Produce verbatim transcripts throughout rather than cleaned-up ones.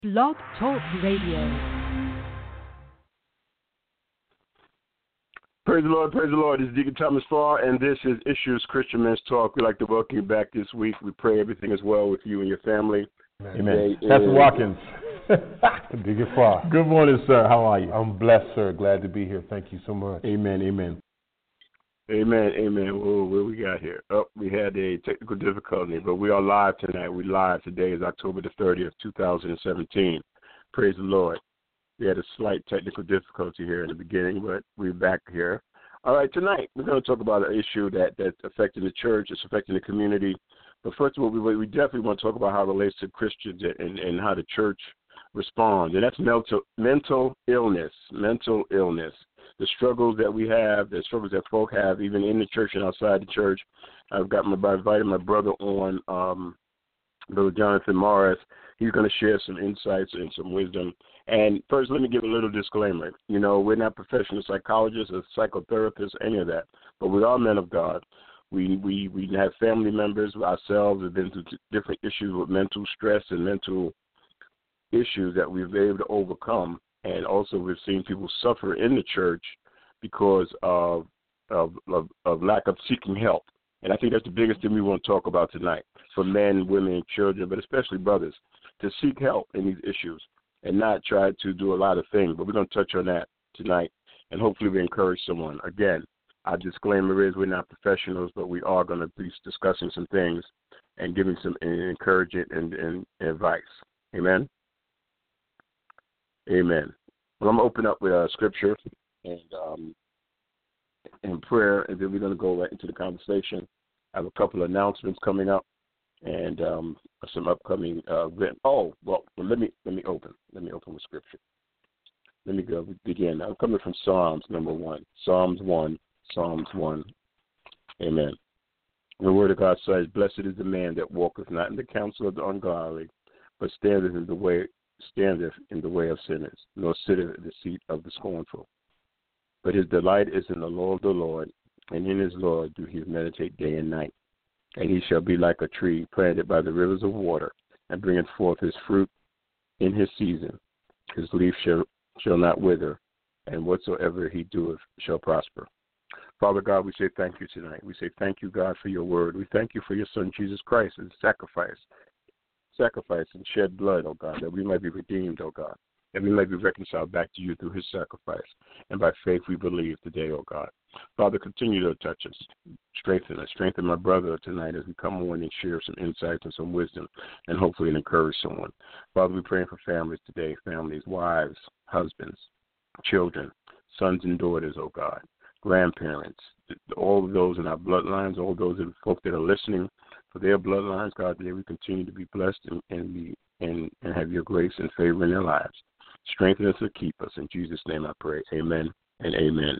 Blog Talk Radio. Praise the Lord, praise the Lord. This is Deacon Thomas Farr, and this is Issues Christian Men's Talk. We'd like to welcome you back this week. We pray everything is well with you and your family. Amen. Pastor Watkins. Deacon Farr. Good morning, sir. How are you? I'm blessed, sir. Glad to be here. Thank you so much. Amen, amen. Amen, amen. Whoa, what we got here? Oh, we had a technical difficulty, but we are live tonight. We're live. Today is October the thirtieth, two thousand seventeen. Praise the Lord. We had a slight technical difficulty here in the beginning, but we're back here. All right, tonight we're going to talk about an issue that, that's affecting the church, it's affecting the community. But first of all, we, we definitely want to talk about how it relates to Christians and, and how the church responds. And that's mental, mental illness, mental illness. The struggles that we have, the struggles that folk have, even in the church and outside the church. I've got my, I invited my brother on, um, Brother Jonathan Morris. He's going to share some insights and some wisdom. And first, let me give a little disclaimer. You know, we're not professional psychologists or psychotherapists, any of that, but we are men of God. We we we have family members ourselves have been through different issues with mental stress and mental issues that we've been able to overcome. And also we've seen people suffer in the church because of of, of of lack of seeking help. And I think that's the biggest thing we want to talk about tonight for men, women, and children, but especially brothers, to seek help in these issues and not try to do a lot of things. But we're going to touch on that tonight, and hopefully we encourage someone. Again, our disclaimer is we're not professionals, but we are going to be discussing some things and giving some encouragement and, and advice. Amen? Amen. Well, I'm going to open up with uh, scripture and um, and prayer, and then we're going to go right into the conversation. I have a couple of announcements coming up and um, some upcoming uh, events. Oh, well, well, let me let me open. Let me open with scripture. Let me go begin. I'm coming from Psalms number one. Psalms one. Psalms one. Amen. The word of God says, "Blessed is the man that walketh not in the counsel of the ungodly, but standeth in the way standeth in the way of sinners, nor sitteth in the seat of the scornful. But his delight is in the law of the Lord, and in his law do he meditate day and night. And he shall be like a tree planted by the rivers of water, and bringeth forth his fruit in his season. His leaf shall, shall not wither, and whatsoever he doeth shall prosper." Father God, we say thank you tonight. We say thank you, God, for your word. We thank you for your Son, Jesus Christ, and sacrifice, sacrifice and shed blood, oh God, that we might be redeemed, oh God, that we might be reconciled back to you through his sacrifice. And by faith we believe today, oh God. Father, continue to touch us, strengthen us, strengthen my brother tonight as we come on and share some insights and some wisdom and hopefully encourage someone. Father, we're praying for families today, families, wives, husbands, children, sons and daughters, oh God, grandparents, all of those in our bloodlines, all those that folk that are listening for their bloodlines, God, that we continue to be blessed and, and, be, and, and have your grace and favor in their lives. Strengthen us and keep us. In Jesus' name I pray. Amen and amen.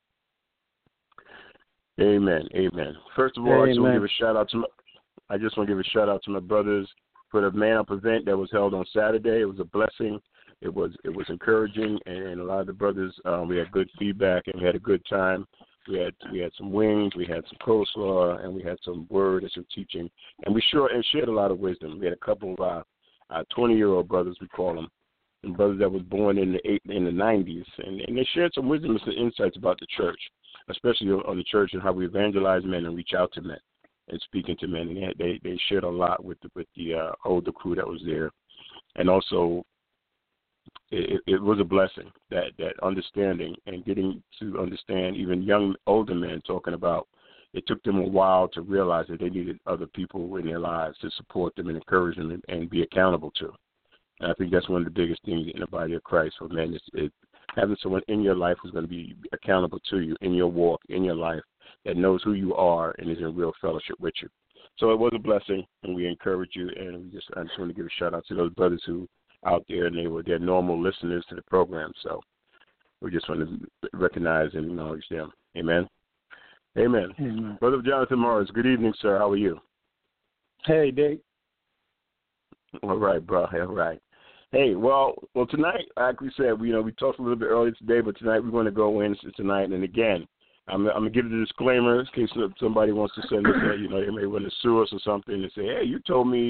Amen. Amen. First of all, amen. I just want to give a shout out to my, I just want to give a shout out to my brothers for the Man Up event that was held on Saturday. It was a blessing. It was it was encouraging, and a lot of the brothers um, we had good feedback and we had a good time. We had we had some wings, we had some coleslaw, and we had some word and some teaching, and we sure and shared a lot of wisdom. We had a couple of our, our twenty-year-old brothers, we call them, and brothers that was born in the eight, in the nineties, and, and they shared some wisdom and some insights about the church, especially on the church and how we evangelize men and reach out to men and speaking to men. And they they, they shared a lot with the, with the uh, older crew that was there, and also it, it was a blessing that that understanding and getting to understand even young older men talking about. It took them a while to realize that they needed other people in their lives to support them and encourage them and, and be accountable to. And I think that's one of the biggest things in the body of Christ for men is, is having someone in your life who's going to be accountable to you in your walk, in your life, that knows who you are and is in real fellowship with you. So it was a blessing, and we encourage you. And we just I just want to give a shout out to those brothers who out there, and they were they're normal listeners to the program. So we just want to recognize and acknowledge them. Amen. Amen. Amen. Brother Jonathan Morris, good evening, sir. How are you? Hey, Dick. All right, bro. All right. Hey, well, well, tonight, like we said, we you know we talked a little bit earlier today, but tonight we're going to go in tonight, and again, I'm, I'm gonna give the disclaimer in case somebody wants to send us, a, you know, they may want to sue us or something and say, hey, you told me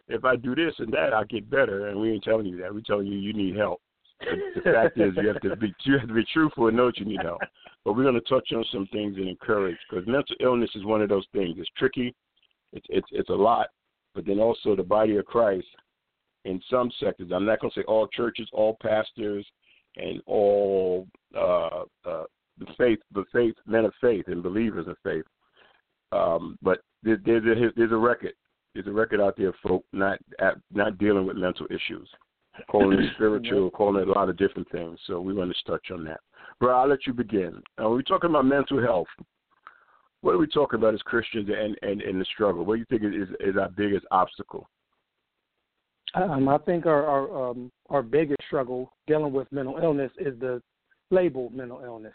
if I do this and that, I'll get better. And we ain't telling you that. We're telling you you need help. The, the fact is, you have to be you have to be truthful and know that you need help. But we're going to touch on some things and encourage, because mental illness is one of those things. It's tricky. It's it's it's a lot. But then also the body of Christ, in some sectors, I'm not going to say all churches, all pastors, and all uh, uh, the faith, the faith, men of faith and believers of faith. Um, but there, there, there's a record. There's a record out there, folk, not not dealing with mental issues. Calling it spiritual, calling it a lot of different things. So we want to touch on that. Bro, I'll let you begin. Uh, we're talking about mental health. What are we talking about as Christians and, and, and the struggle? What do you think is, is our biggest obstacle? Um, I think our our, um, our biggest struggle dealing with mental illness is the label mental illness.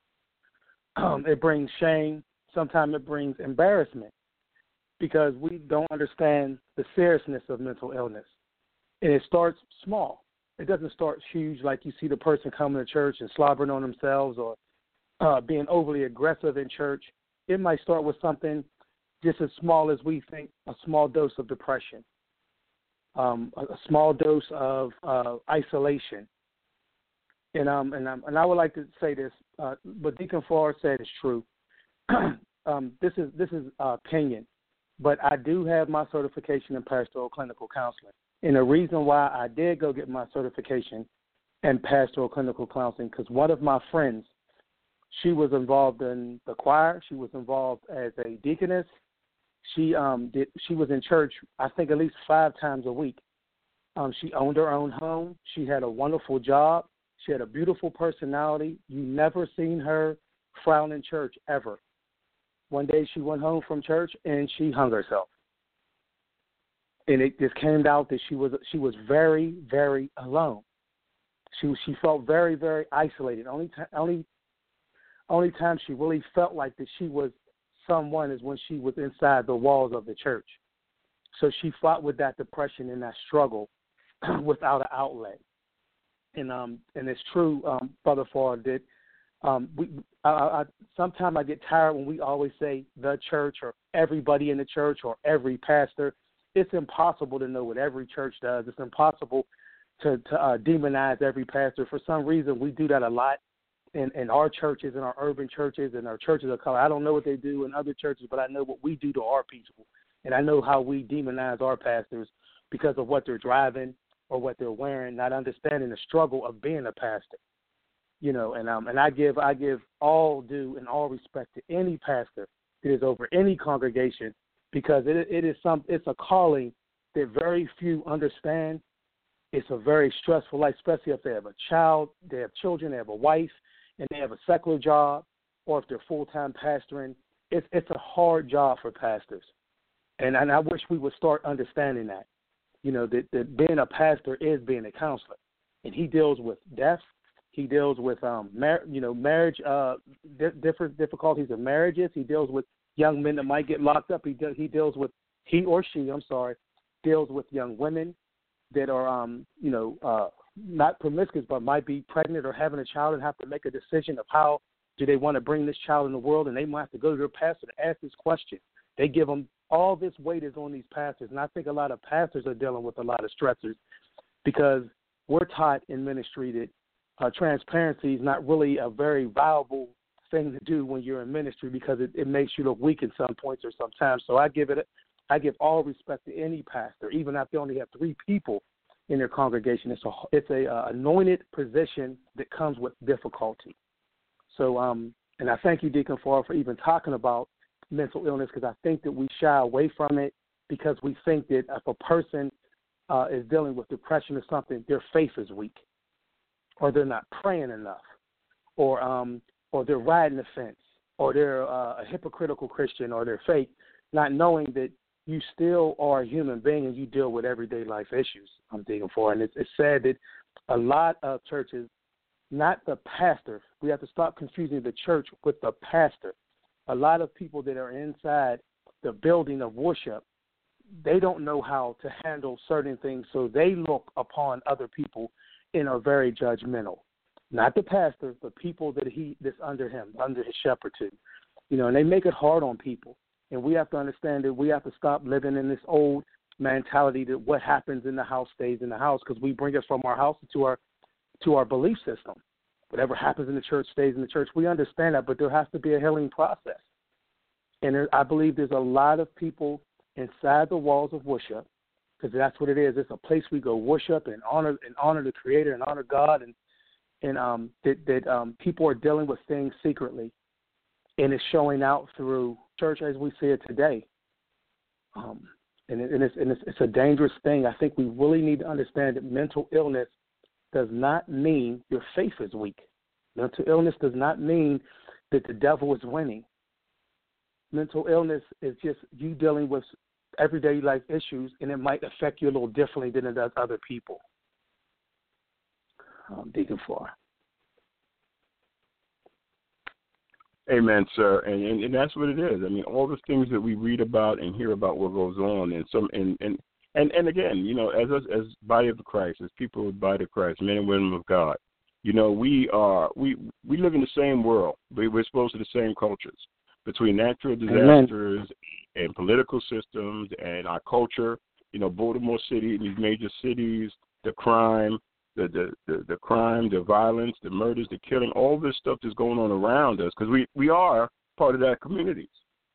Um, it brings shame. Sometimes it brings embarrassment because we don't understand the seriousness of mental illness. And it starts small. It doesn't start huge like you see the person coming to church and slobbering on themselves or uh, being overly aggressive in church. It might start with something just as small as we think, a small dose of depression, um, a, a small dose of uh, isolation. And um and um, and I would like to say this, uh, what Deacon Farr said is true. um, this is this is uh, opinion, but I do have my certification in pastoral clinical counseling. And the reason why I did go get my certification in pastoral clinical counseling, because one of my friends, she was involved in the choir. She was involved as a deaconess. She um did. She was in church, I think, at least five times a week. Um, she owned her own home. She had a wonderful job. She had a beautiful personality. You never seen her frown in church ever. One day she went home from church and she hung herself. And it just came out that she was she was very, very alone. She she felt very, very isolated. Only t- only only time she really felt like that she was someone is when she was inside the walls of the church. So she fought with that depression and that struggle without an outlet. And um and it's true, um, Brother Farr did. Um, we I, I sometimes I get tired when we always say the church or everybody in the church or every pastor. It's impossible to know what every church does. It's impossible to, to uh, demonize every pastor. For some reason, we do that a lot in, in our churches, in our urban churches, and our churches of color. I don't know what they do in other churches, but I know what we do to our people. And I know how we demonize our pastors because of what they're driving or what they're wearing, not understanding the struggle of being a pastor. You know, and um, and I give I give all due and all respect to any pastor that is over any congregation, because it it is some it's a calling that very few understand. It's a very stressful life, especially if they have a child, they have children, they have a wife, and they have a secular job, or if they're full time pastoring. It's it's a hard job for pastors, and and I wish we would start understanding that. You know, that, that being a pastor is being a counselor, and he deals with death. He deals with, um, mar- you know, marriage, uh, di- different difficulties of marriages. He deals with young men that might get locked up. He de- he deals with, he or she, I'm sorry, deals with young women that are, um, you know, uh, not promiscuous, but might be pregnant or having a child and have to make a decision of how do they want to bring this child in the world, and they might have to go to their pastor to ask this question. They give them all this weight is on these pastors, and I think a lot of pastors are dealing with a lot of stressors because we're taught in ministry that Uh, transparency is not really a very viable thing to do when you're in ministry because it, it makes you look weak in some points or sometimes. So I give it, I give all respect to any pastor, even if they only have three people in their congregation. It's a it's a uh, anointed position that comes with difficulty. So um, and I thank you, Deacon Farr, for even talking about mental illness, because I think that we shy away from it because we think that if a person uh, is dealing with depression or something, their faith is weak, or they're not praying enough, or um, or they're riding the fence, or they're uh, a hypocritical Christian, or they're fake, not knowing that you still are a human being and you deal with everyday life issues. I'm thinking for, and it's, it's sad that a lot of churches, not the pastor, we have to stop confusing the church with the pastor. A lot of people that are inside the building of worship, they don't know how to handle certain things, so they look upon other people and are very judgmental. Not the pastor, but people that he that's under him, under his shepherding. You know, and they make it hard on people. And we have to understand that we have to stop living in this old mentality that what happens in the house stays in the house, because we bring it from our house to our to our belief system. Whatever happens in the church stays in the church. We understand that, but there has to be a healing process. And there, I believe there's a lot of people inside the walls of worship, because that's what it is. It's a place we go worship and honor and honor the Creator and honor God, and and um, that that um, people are dealing with things secretly, and it's showing out through church as we see it today. Um, and it, and, it's, and it's, it's a dangerous thing. I think we really need to understand that mental illness does not mean your faith is weak. Mental illness does not mean that the devil is winning. Mental illness is just you dealing with everyday life issues, and it might affect you a little differently than it does other people. Um, Deacon Farr. Amen, sir. And, and and that's what it is. I mean, all the things that we read about and hear about what goes on, and some and and and, and again, you know, as as body of Christ, as people with body of Christ, men and women of God, you know, we are we we live in the same world. We, we're exposed to the same cultures between natural disasters Amen. And political systems and our culture. You know, Baltimore City, these major cities, the crime. The, the, the, the crime, the violence, the murders, the killing, all this stuff that's going on around us, because we, we are part of that community.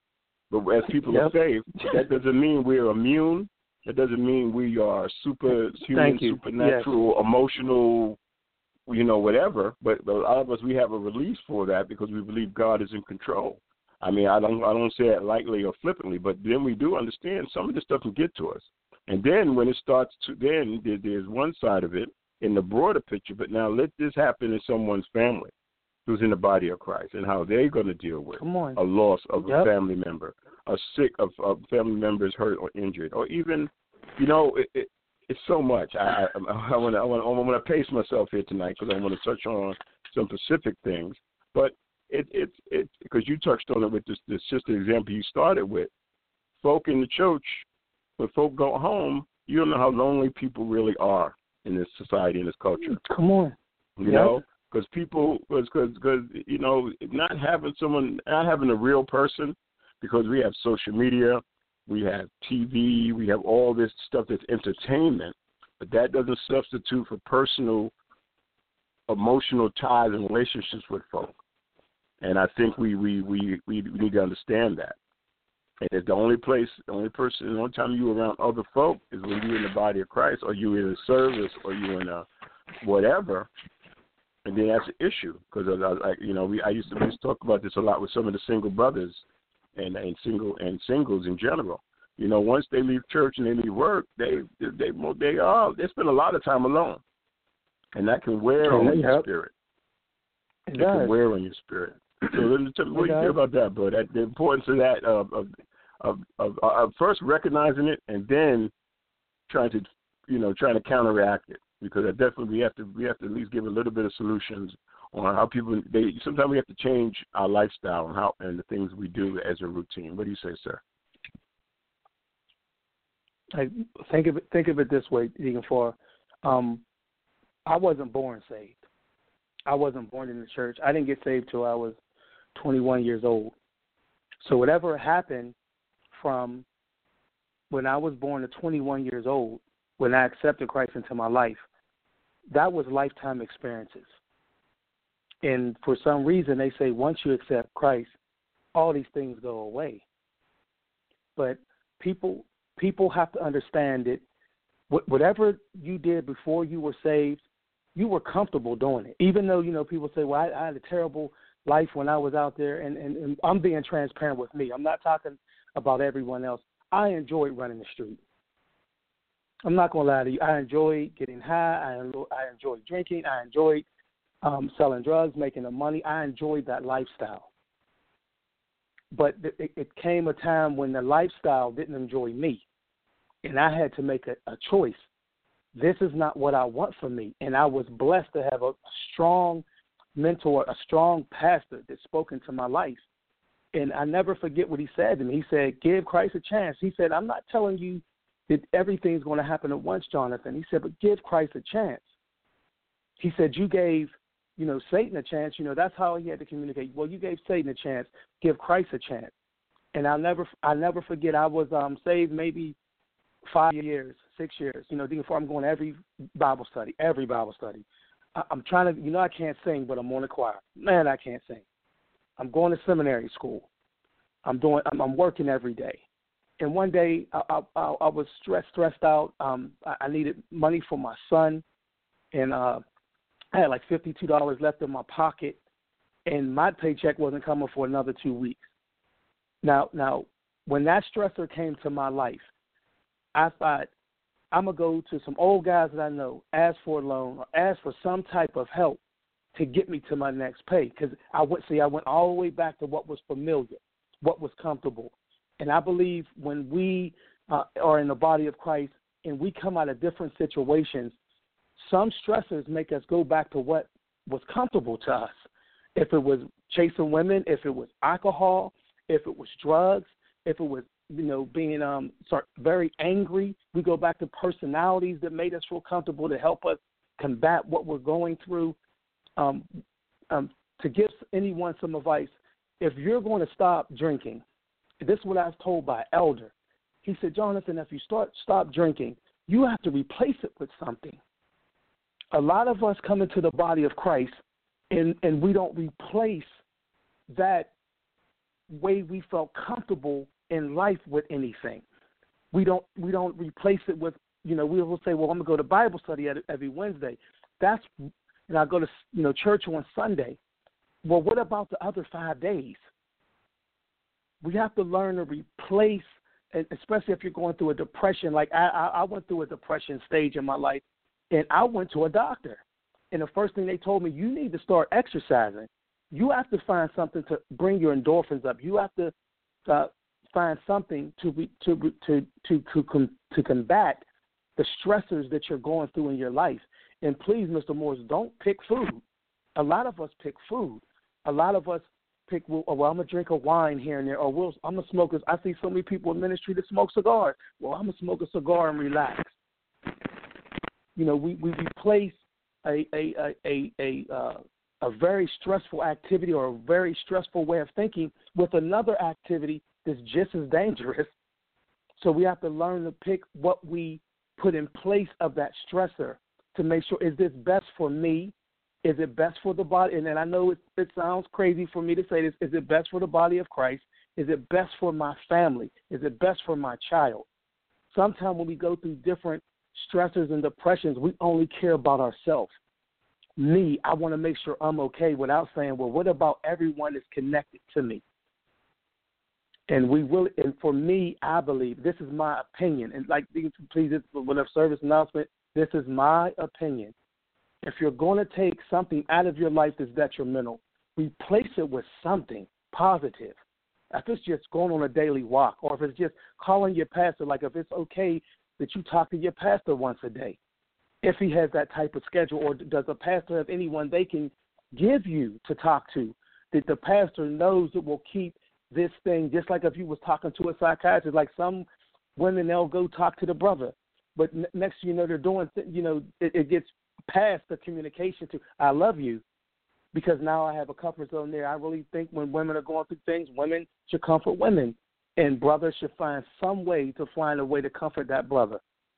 But as people yep. are saved, that doesn't mean we're immune. That doesn't mean we are superhuman, supernatural, yes. emotional, you know, whatever. But, but a lot of us, we have a release for that because we believe God is in control. I mean, I don't I don't say it lightly or flippantly, but then we do understand some of this stuff can get to us. And then when it starts to, then there, there's one side of it, in the broader picture, but now let this happen in someone's family who's in the body of Christ and how they're going to deal with a loss of yep. a family member, a sick of a family members hurt or injured, or even, you know, it, it, it's so much. I I want to I want I want to pace myself here tonight because I want to touch on some specific things, but it it it because you touched on it with this this sister example you started with. Folk in the church, when folk go home, you don't know how lonely people really are in this society, in this culture. Come on. You yep. know, because people, because, because, you know, not having someone, not having a real person, because we have social media, we have T V, we have all this stuff that's entertainment, but that doesn't substitute for personal, emotional ties and relationships with folk. And I think we, we, we, we need to understand that. And it's the only place, the only person, the only time you're around other folk is when you're in the body of Christ, or you're in a service, or you're in a whatever. And then that's an issue because, like you know, we I used to we used to talk about this a lot with some of the single brothers and and single and singles in general. You know, once they leave church and they leave work, they they they are they spend a lot of time alone, and that can wear on your help. spirit. It, it can wear on your spirit. So let me tell me what do you feel about that, bro? That the importance of that of of of, of of first recognizing it and then trying to you know trying to counteract it, because I definitely we have to we have to at least give a little bit of solutions on how people they sometimes we have to change our lifestyle and how and the things we do as a routine. What do you say, sir? I think of it think of it this way, Deacon Farr. Um, I wasn't born saved. I wasn't born in the church. I didn't get saved till I was twenty-one years old. So whatever happened from when I was born to twenty-one years old, when I accepted Christ into my life, that was lifetime experiences. And for some reason, they say once you accept Christ, all these things go away. But people people have to understand that whatever you did before you were saved, you were comfortable doing it. Even though, you know, people say, well, I, I had a terrible life when I was out there, and, and, and I'm being transparent with me. I'm not talking about everyone else. I enjoyed running the street. I'm not going to lie to you. I enjoyed getting high. I, I enjoyed drinking. I enjoyed um, selling drugs, making the money. I enjoyed that lifestyle. But it, it came a time when the lifestyle didn't enjoy me, and I had to make a, a choice. This is not what I want for me. And I was blessed to have a strong mentor, a strong pastor that spoke into my life. And I never forget what he said to me. He said, give Christ a chance. He said, I'm not telling you that everything's going to happen at once, Jonathan. He said, but give Christ a chance. He said, you gave, you know, Satan a chance. You know, that's how he had to communicate. Well, you gave Satan a chance. Give Christ a chance. And I'll never, I'll never forget, I was um, saved maybe five years, six years, you know, Deacon Farr, I'm going to every Bible study, every Bible study. I, I'm trying to, you know, I can't sing, but I'm on the choir. Man, I can't sing. I'm going to seminary school. I'm doing, I'm, I'm working every day. And one day I, I, I was stressed, stressed out. Um, I, I needed money for my son, and uh, I had like fifty-two dollars left in my pocket, and my paycheck wasn't coming for another two weeks. Now, now, when that stressor came to my life, I thought, I'm going to go to some old guys that I know, ask for a loan or ask for some type of help to get me to my next pay. Because I went, see, I went all the way back to what was familiar, what was comfortable. And I believe when we uh, are in the body of Christ and we come out of different situations, some stressors make us go back to what was comfortable to us. If it was chasing women, if it was alcohol, if it was drugs, if it was, you know, being um, sorry, very angry, we go back to personalities that made us feel comfortable to help us combat what we're going through. Um, um, to give anyone some advice, if you're going to stop drinking, this is what I was told by an elder. He said, Jonathan, if you start stop drinking, you have to replace it with something. A lot of us come into the body of Christ, and, and we don't replace that way we felt comfortable in life with anything. We don't we don't replace it with, you know, we will say, well, I'm going to go to Bible study every Wednesday. That's, and I go to, you know, church on Sunday. Well, what about the other five days? We have to learn to replace, especially if you're going through a depression. Like I, I went through a depression stage in my life, and I went to a doctor. And the first thing they told me, you need to start exercising. You have to find something to bring your endorphins up. You have to uh, find something to be, to to to to to combat the stressors that you're going through in your life. And please, Mister Morris, don't pick food. A lot of us pick food. A lot of us pick, well, well I'm going to drink a wine here and there, or we'll, I'm a smoker. I see so many people in ministry that smoke cigars. Well, I'm going to smoke a cigar and relax. You know, we, we replace a a a a, a, uh, a very stressful activity or a very stressful way of thinking with another activity that's just as dangerous. So we have to learn to pick what we put in place of that stressor to make sure, is this best for me? Is it best for the body? And then I know it, it sounds crazy for me to say this. Is it best for the body of Christ? Is it best for my family? Is it best for my child? Sometimes when we go through different stressors and depressions, we only care about ourselves. Me, I want to make sure I'm okay without saying, well, what about everyone that's connected to me? And we will, and for me, I believe, this is my opinion. And like, please, with a service announcement, this is my opinion. If you're going to take something out of your life that's detrimental, replace it with something positive. If it's just going on a daily walk, or if it's just calling your pastor, like if it's okay that you talk to your pastor once a day, if he has that type of schedule, or does the pastor have anyone they can give you to talk to, that the pastor knows that will keep this thing, just like if you was talking to a psychiatrist, like some women, they'll go talk to the brother, but n- next you know they're doing, th- you know, it, it gets past the communication to, I love you, because now I have a comfort zone there. I really think when women are going through things, women should comfort women, and brothers should find some way to find a way to comfort that brother.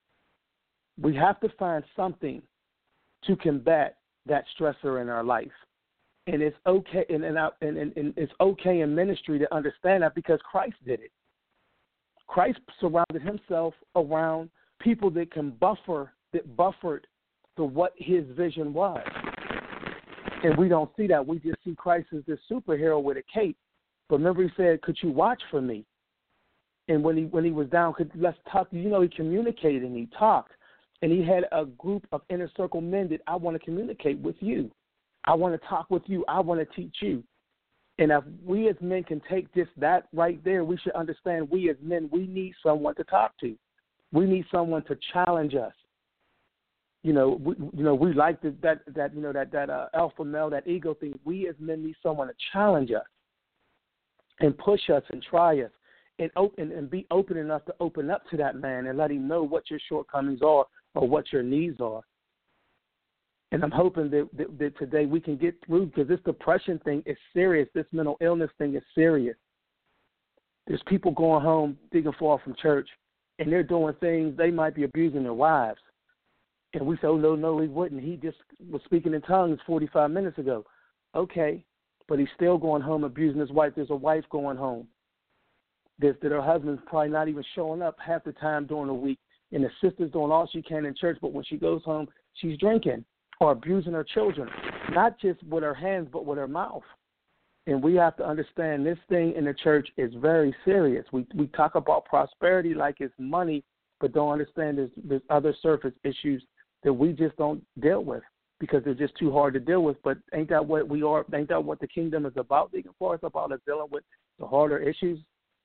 We have to find something to combat that stressor in our life. And it's okay, and, and, and, and, and it's okay in ministry to understand that, because Christ did it. Christ surrounded himself around people that can buffer, that buffered to what his vision was. And we don't see that. We just see Christ as this superhero with a cape. But remember, he said, could you watch for me? And when he when he was down, could, let's talk. You know, he communicated and he talked. And he had a group of inner circle men that, I want to communicate with you. I want to talk with you. I want to teach you. And if we as men can take just that right there, we should understand, we as men, we need someone to talk to. We need someone to challenge us. You know, we, you know, we like the, that that you know that that uh, alpha male, that ego thing. We as men need someone to challenge us and push us and try us, and open and be open enough to open up to that man and let him know what your shortcomings are or what your needs are. And I'm hoping that, that, that today we can get through, because this depression thing is serious. This mental illness thing is serious. There's people going home, digging far from church, and they're doing things, they might be abusing their wives. And we say, oh, no, no, he wouldn't. He just was speaking in tongues forty-five minutes ago. Okay, but he's still going home abusing his wife. There's a wife going home. There's, that her husband's probably not even showing up half the time during the week. And the sister's doing all she can in church, but when she goes home, she's drinking or abusing her children, not just with her hands, but with her mouth. And we have to understand this thing in the church is very serious. We we talk about prosperity like it's money, but don't understand there's, there's other surface issues that we just don't deal with because they're just too hard to deal with. But ain't that what we are? Ain't that what the kingdom is about? Deacon Forrest, about us dealing with the harder issues?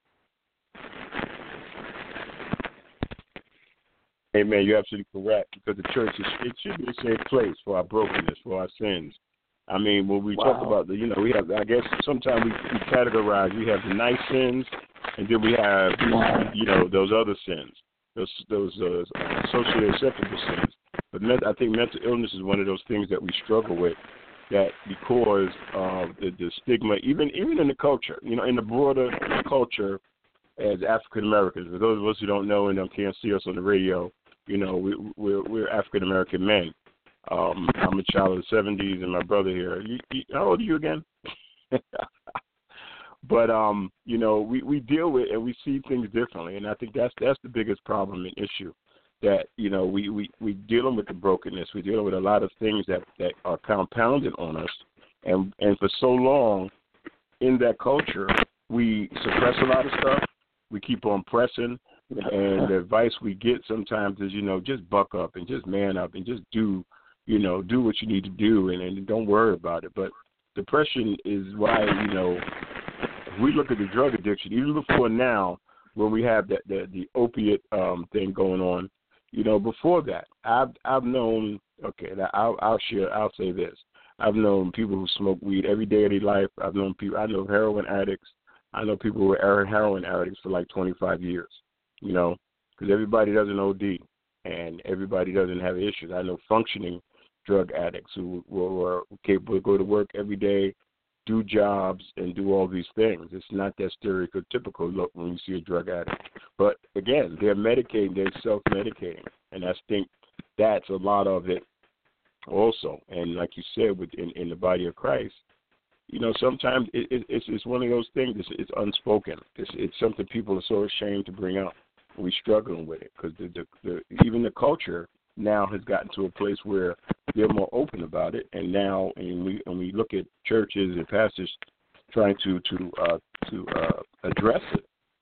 Amen. You're absolutely correct because the church is it should be a safe place for our brokenness, for our sins. I mean, when we wow. talk about the, you know, we have. I guess sometimes we, we categorize. We have the nice sins, and then we have, wow. you know, those other sins, those those uh, socially acceptable sins. But I think mental illness is one of those things that we struggle with, that because of the, the stigma, even even in the culture, you know, in the broader culture as African Americans. For those of us who don't know and can't see us on the radio, you know, we, we're, we're African American men. Um, I'm a child of the seventies, and my brother here. You, you, how old are you again? But um, you know, we, we deal with and we see things differently, and I think that's that's the biggest problem and issue. That, you know, we, we, we dealing with the brokenness. We're dealing with a lot of things that, that are compounded on us. And and for so long in that culture, we suppress a lot of stuff. We keep on pressing. And the advice we get sometimes is, you know, just buck up and just man up and just do, you know, do what you need to do and, and don't worry about it. But depression is why, you know, if we look at the drug addiction, even before now, when we have that the, the opiate um, thing going on, you know, before that, I've I've known. Okay, I'll I'll share. I'll say this. I've known people who smoke weed every day of their life. I've known people. I know heroin addicts. I know people who are heroin addicts for like twenty-five years. You know, because everybody doesn't O D and everybody doesn't have issues. I know functioning drug addicts who were capable to go to work every day, do jobs, and do all these things. It's not that stereotypical look when you see a drug addict. But, again, they're medicating, they're self-medicating, and I think that's a lot of it also. And like you said, within in the body of Christ, you know, sometimes it, it, it's, it's one of those things, it's, it's unspoken. It's, it's something people are so ashamed to bring up. We're struggling with it because the, the, the, even the culture now has gotten to a place where they're more open about it, and now, and we and we look at churches and pastors trying to to uh, to uh, address it.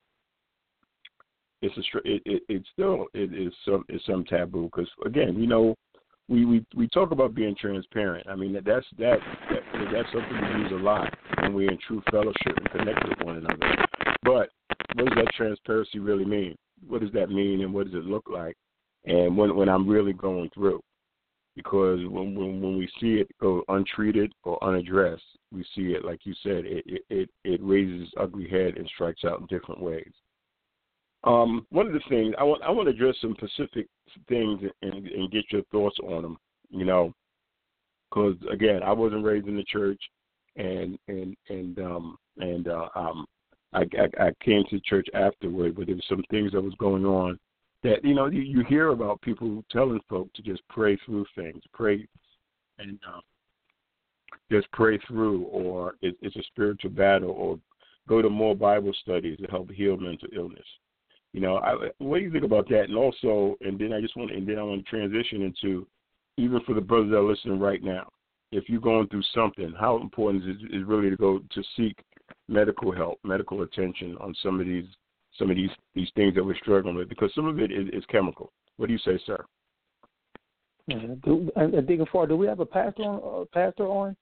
It's a it, it it's still it is some it's some taboo because again, you know, we, we, we talk about being transparent. I mean that's that, that that's something we use a lot when we're in true fellowship and connect with one another. But what does that transparency really mean? What does that mean, and what does it look like? And when when I'm really going through, because when when, when we see it go untreated or unaddressed, we see it, like you said, it it, it raises its ugly head and strikes out in different ways. Um, one of the things, I want I want to address some specific things and, and get your thoughts on them, you know, because, again, I wasn't raised in the church, and and and um, and uh, um, I, I, I came to church afterward, but there were some things that was going on that, you know, you, you hear about people telling folk to just pray through things, pray and uh, just pray through, or it, it's a spiritual battle, or go to more Bible studies to help heal mental illness. You know, I, what do you think about that? And also, and then I just want, and then I want to transition into, even for the brothers that are listening right now, if you're going through something, how important is it is really to go to seek medical help, medical attention on some of these some of these, these things that we're struggling with, because some of it is, is chemical. What do you say, sir? Mm-hmm. Do, and, and Deacon Ford, do we have a pastor on? Uh, pastor on?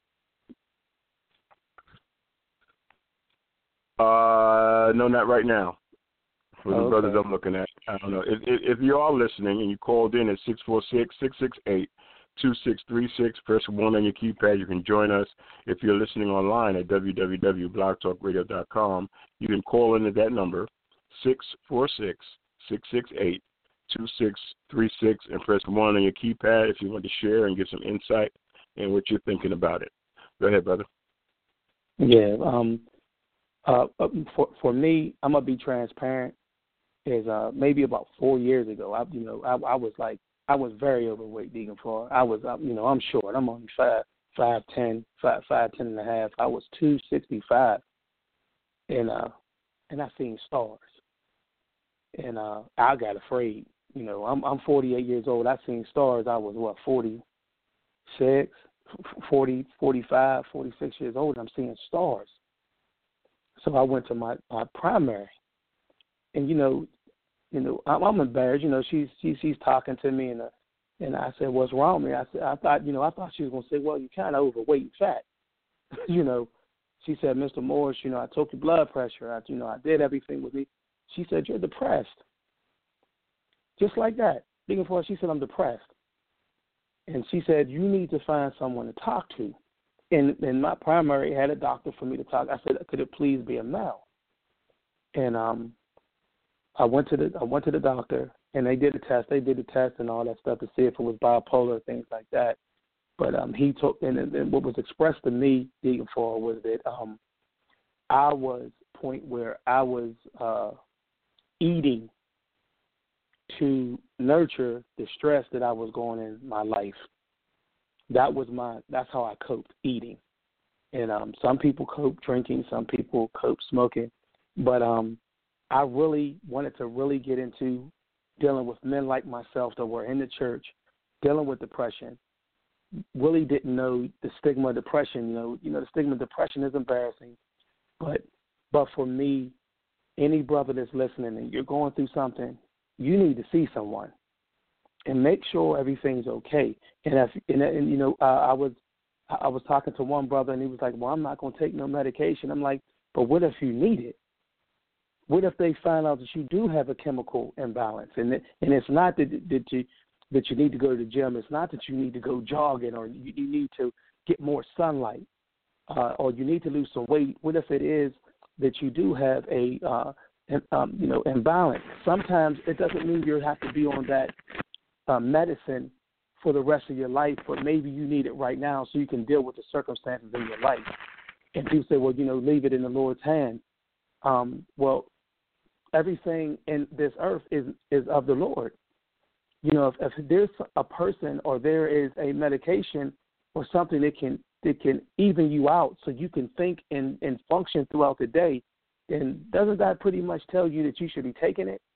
Uh, no, not right now. For the oh, brothers okay. I'm looking at, I don't know. If, if, if you are listening and you called in at six four six, six six eight, two six three six, press one on your keypad. You can join us. If you're listening online at w w w dot blog talk radio dot com, you can call in at that number, six four six, six six eight, two six three six, and press one on your keypad if you want to share and get some insight in what you're thinking about it. Go ahead, brother. Yeah. Um. Uh. For for me, I'm gonna be transparent. is uh, maybe about four years ago. I, you know, I, I was like, I was very overweight, Deacon Flora. I was, uh, you know, I'm short. I'm only five, five ten, five, five ten and a half. I was two sixty five, and uh, and I seen stars, and uh, I got afraid. You know, I'm I'm forty-eight years old. I seen stars. I was what forty-six, forty, forty-five, forty-six years old. And I'm seeing stars. So I went to my, my primary, and you know, you know, I'm, I'm embarrassed. You know, she's she's she's talking to me, and uh, and I said, "What's wrong with me?" I said, "I thought, you know, I thought she was gonna say, well, you're kind of overweight and fat." You know, she said, "Mister Morris, you know, I took your blood pressure. I, you know, I did everything with me." She said, "You're depressed." Just like that. Looking for her, she said, "I'm depressed." And she said, "You need to find someone to talk to." And, and my primary had a doctor for me to talk. I said, "Could it please be a male?" And um, I went to the I went to the doctor, and they did a test. They did the test and all that stuff to see if it was bipolar, things like that. But um, he took, and, and what was expressed to me, Deacon for was that um, I was point where I was uh, eating to nurture the stress that I was going in my life. That was my, that's how I coped, eating. And um, some people cope drinking, some people cope smoking. But um, I really wanted to really get into dealing with men like myself that were in the church, dealing with depression. Really didn't know the stigma of depression. You know, you know the stigma of depression is embarrassing. But but for me, any brother that's listening and you're going through something, you need to see someone and make sure everything's okay. And if, and, and you know, uh, I was I was talking to one brother, and he was like, "Well, I'm not going to take no medication." I'm like, "But what if you need it? What if they find out that you do have a chemical imbalance, and it, and it's not that that you that you need to go to the gym. It's not that you need to go jogging, or you, you need to get more sunlight, uh, or you need to lose some weight. What if it is that you do have a uh, um, you know, imbalance? Sometimes it doesn't mean you have to be on that uh, medicine for the rest of your life, but maybe you need it right now so you can deal with the circumstances in your life." And people say, "Well, you know, leave it in the Lord's hand." Um, well, everything in this earth is is of the Lord. You know, if, if there's a person or there is a medication or something that can that can even you out so you can think and, and function throughout the day, then doesn't that pretty much tell you that you should be taking it?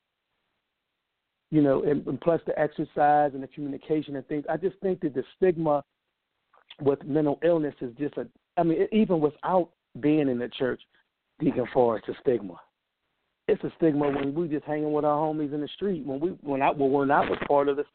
You know, and, and plus the exercise and the communication and things. I just think that the stigma with mental illness is just a, I mean, even without being in the church, Deacon for it's a stigma. It's a stigma when we just hanging with our homies in the street. When we, when I, well, when I was part of this.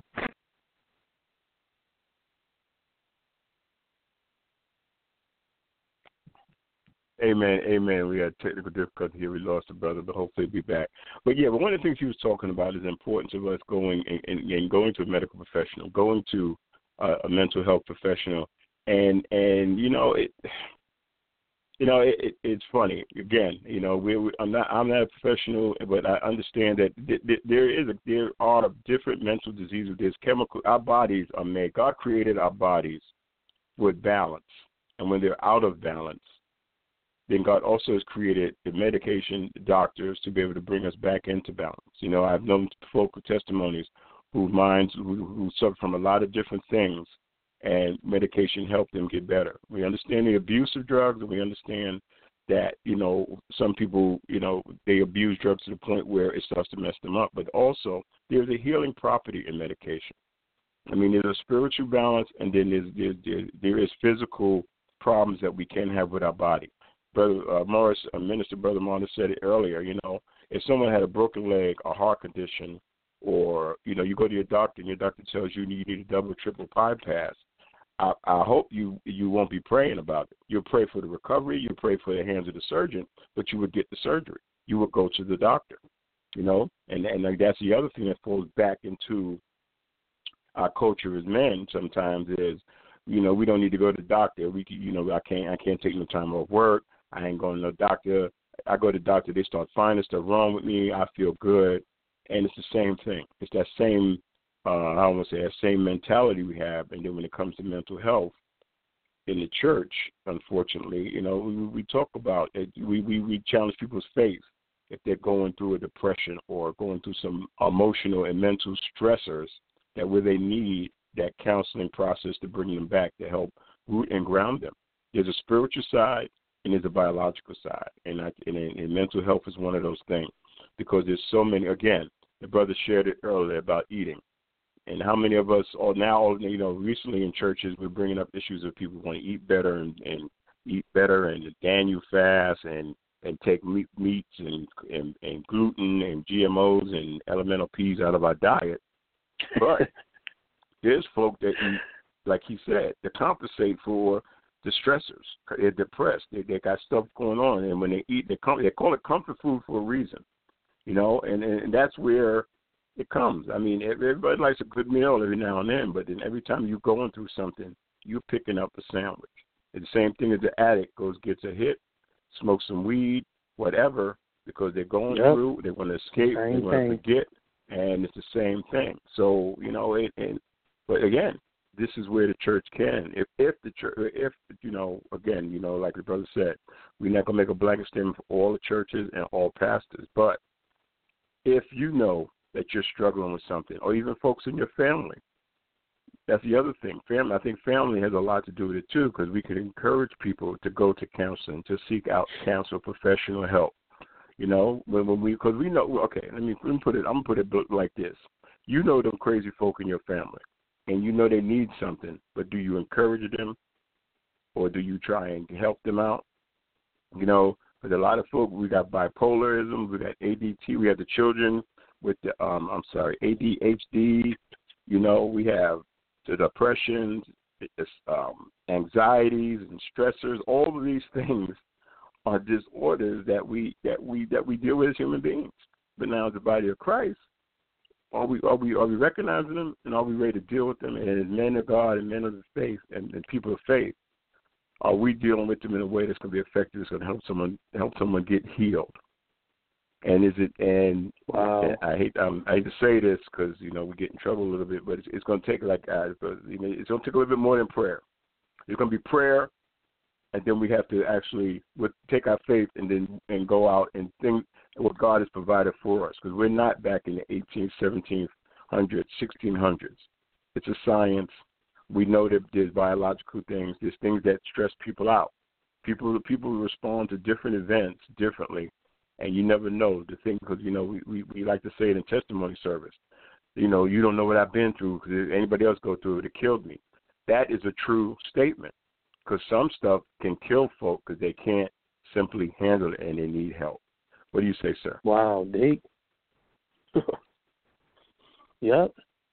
Amen, amen. We had technical difficulty here. We lost a brother, but hopefully he'll be back. But yeah, but one of the things he was talking about is the importance of us going and, and, and going to a medical professional, going to uh, a mental health professional, and and you know it. You know, it, it, it's funny. Again, you know, we, we, I'm not I'm not a professional, but I understand that th- th- there is a, there are different mental diseases. There's chemical. Our bodies are made. God created our bodies with balance, and when they're out of balance, then God also has created the medication doctors to be able to bring us back into balance. You know, I've known folk with testimonies whose minds who, who suffer from a lot of different things, and medication helped them get better. We understand the abuse of drugs, and we understand that, you know, some people, you know, they abuse drugs to the point where it starts to mess them up. But also, there's a healing property in medication. I mean, there's a spiritual balance, and then there's, there's, there, there is physical problems that we can have with our body. Brother uh, Morris, uh, Minister Brother Morris said it earlier, you know, if someone had a broken leg, a heart condition, or, you know, you go to your doctor and your doctor tells you you need a double, triple bypass, I, I hope you you won't be praying about it. You'll pray for the recovery. You'll pray for the hands of the surgeon, but you would get the surgery. You would go to the doctor, you know, and, and that's the other thing that falls back into our culture as men sometimes is, you know, we don't need to go to the doctor. We, you know, I can't I can't take no time off work. I ain't going to no doctor. I go to the doctor, they start finding stuff wrong with me. I feel good. And it's the same thing. It's that same, uh, I don't want to say that same mentality we have. And then when it comes to mental health in the church, unfortunately, you know, we, we talk about it. We, we, we challenge people's faith. if they're going through a depression or going through some emotional and mental stressors that where they need that counseling process to bring them back to help root and ground them. There's a spiritual side and there's a biological side, and, I, and, and mental health is one of those things because there's so many. Again, the brother shared it earlier about eating, and how many of us are now, you know, recently in churches we're bringing up issues of people want to eat better and, and eat better and the Daniel fast and and take meat, meats and, and and gluten and G M Os and elemental peas out of our diet, but there's folk that eat, like he said, to compensate for the stressors. They're depressed. They, they got stuff going on, and when they eat, they, com- they call it comfort food for a reason, you know, and, and that's where it comes. I mean, everybody likes a good meal every now and then, but then every time you're going through something, you're picking up a sandwich. It's the same thing as the addict goes, gets a hit, smokes some weed, whatever, because they're going yep. through, they want to escape, same they want to forget, and it's the same thing. So, you know, it, and but again, this is where the church can, if if the church, if you know, again, you know, like the brother said, we're not gonna make a blanket statement for all the churches and all pastors, but if you know that you're struggling with something, or even folks in your family, that's the other thing. Family, I think family has a lot to do with it too, because we can encourage people to go to counseling, to seek out counsel, professional help. You know, when, when we, because we know. Okay, let me let me put it. I'm gonna put it like this. You know them crazy folk in your family, and you know they need something, but do you encourage them, or do you try and help them out? You know, there's a lot of folk. We got bipolarism. We got A D T. We have the children with the um. I'm sorry, A D H D. You know, we have the depressions, um, anxieties, and stressors. All of these things are disorders that we that we that we deal with as human beings. But now, as the body of Christ, are we are we are we recognizing them, and are we ready to deal with them? And as men of God and men of the faith and, and people of faith, are we dealing with them in a way that's going to be effective? That's going to help someone help someone get healed. And is it? And, wow. and I hate um, I hate to say this because you know we get in trouble a little bit, but it's, it's going to take like uh, you know, it's going to take a little bit more than prayer. It's going to be prayer, and then we have to actually with, take our faith and then and go out and think what God has provided for us, because we're not back in the eighteenth, seventeenth hundreds, sixteen hundreds. It's a science. We know that there's biological things. There's things that stress people out. People people respond to different events differently. And you never know the thing, because, you know, we, we, we like to say it in testimony service. You know, you don't know what I've been through, because if anybody else go through it, it killed me. That is a true statement, because some stuff can kill folk because they can't simply handle it and they need help. What do you say, sir? Wow, deep. Yep.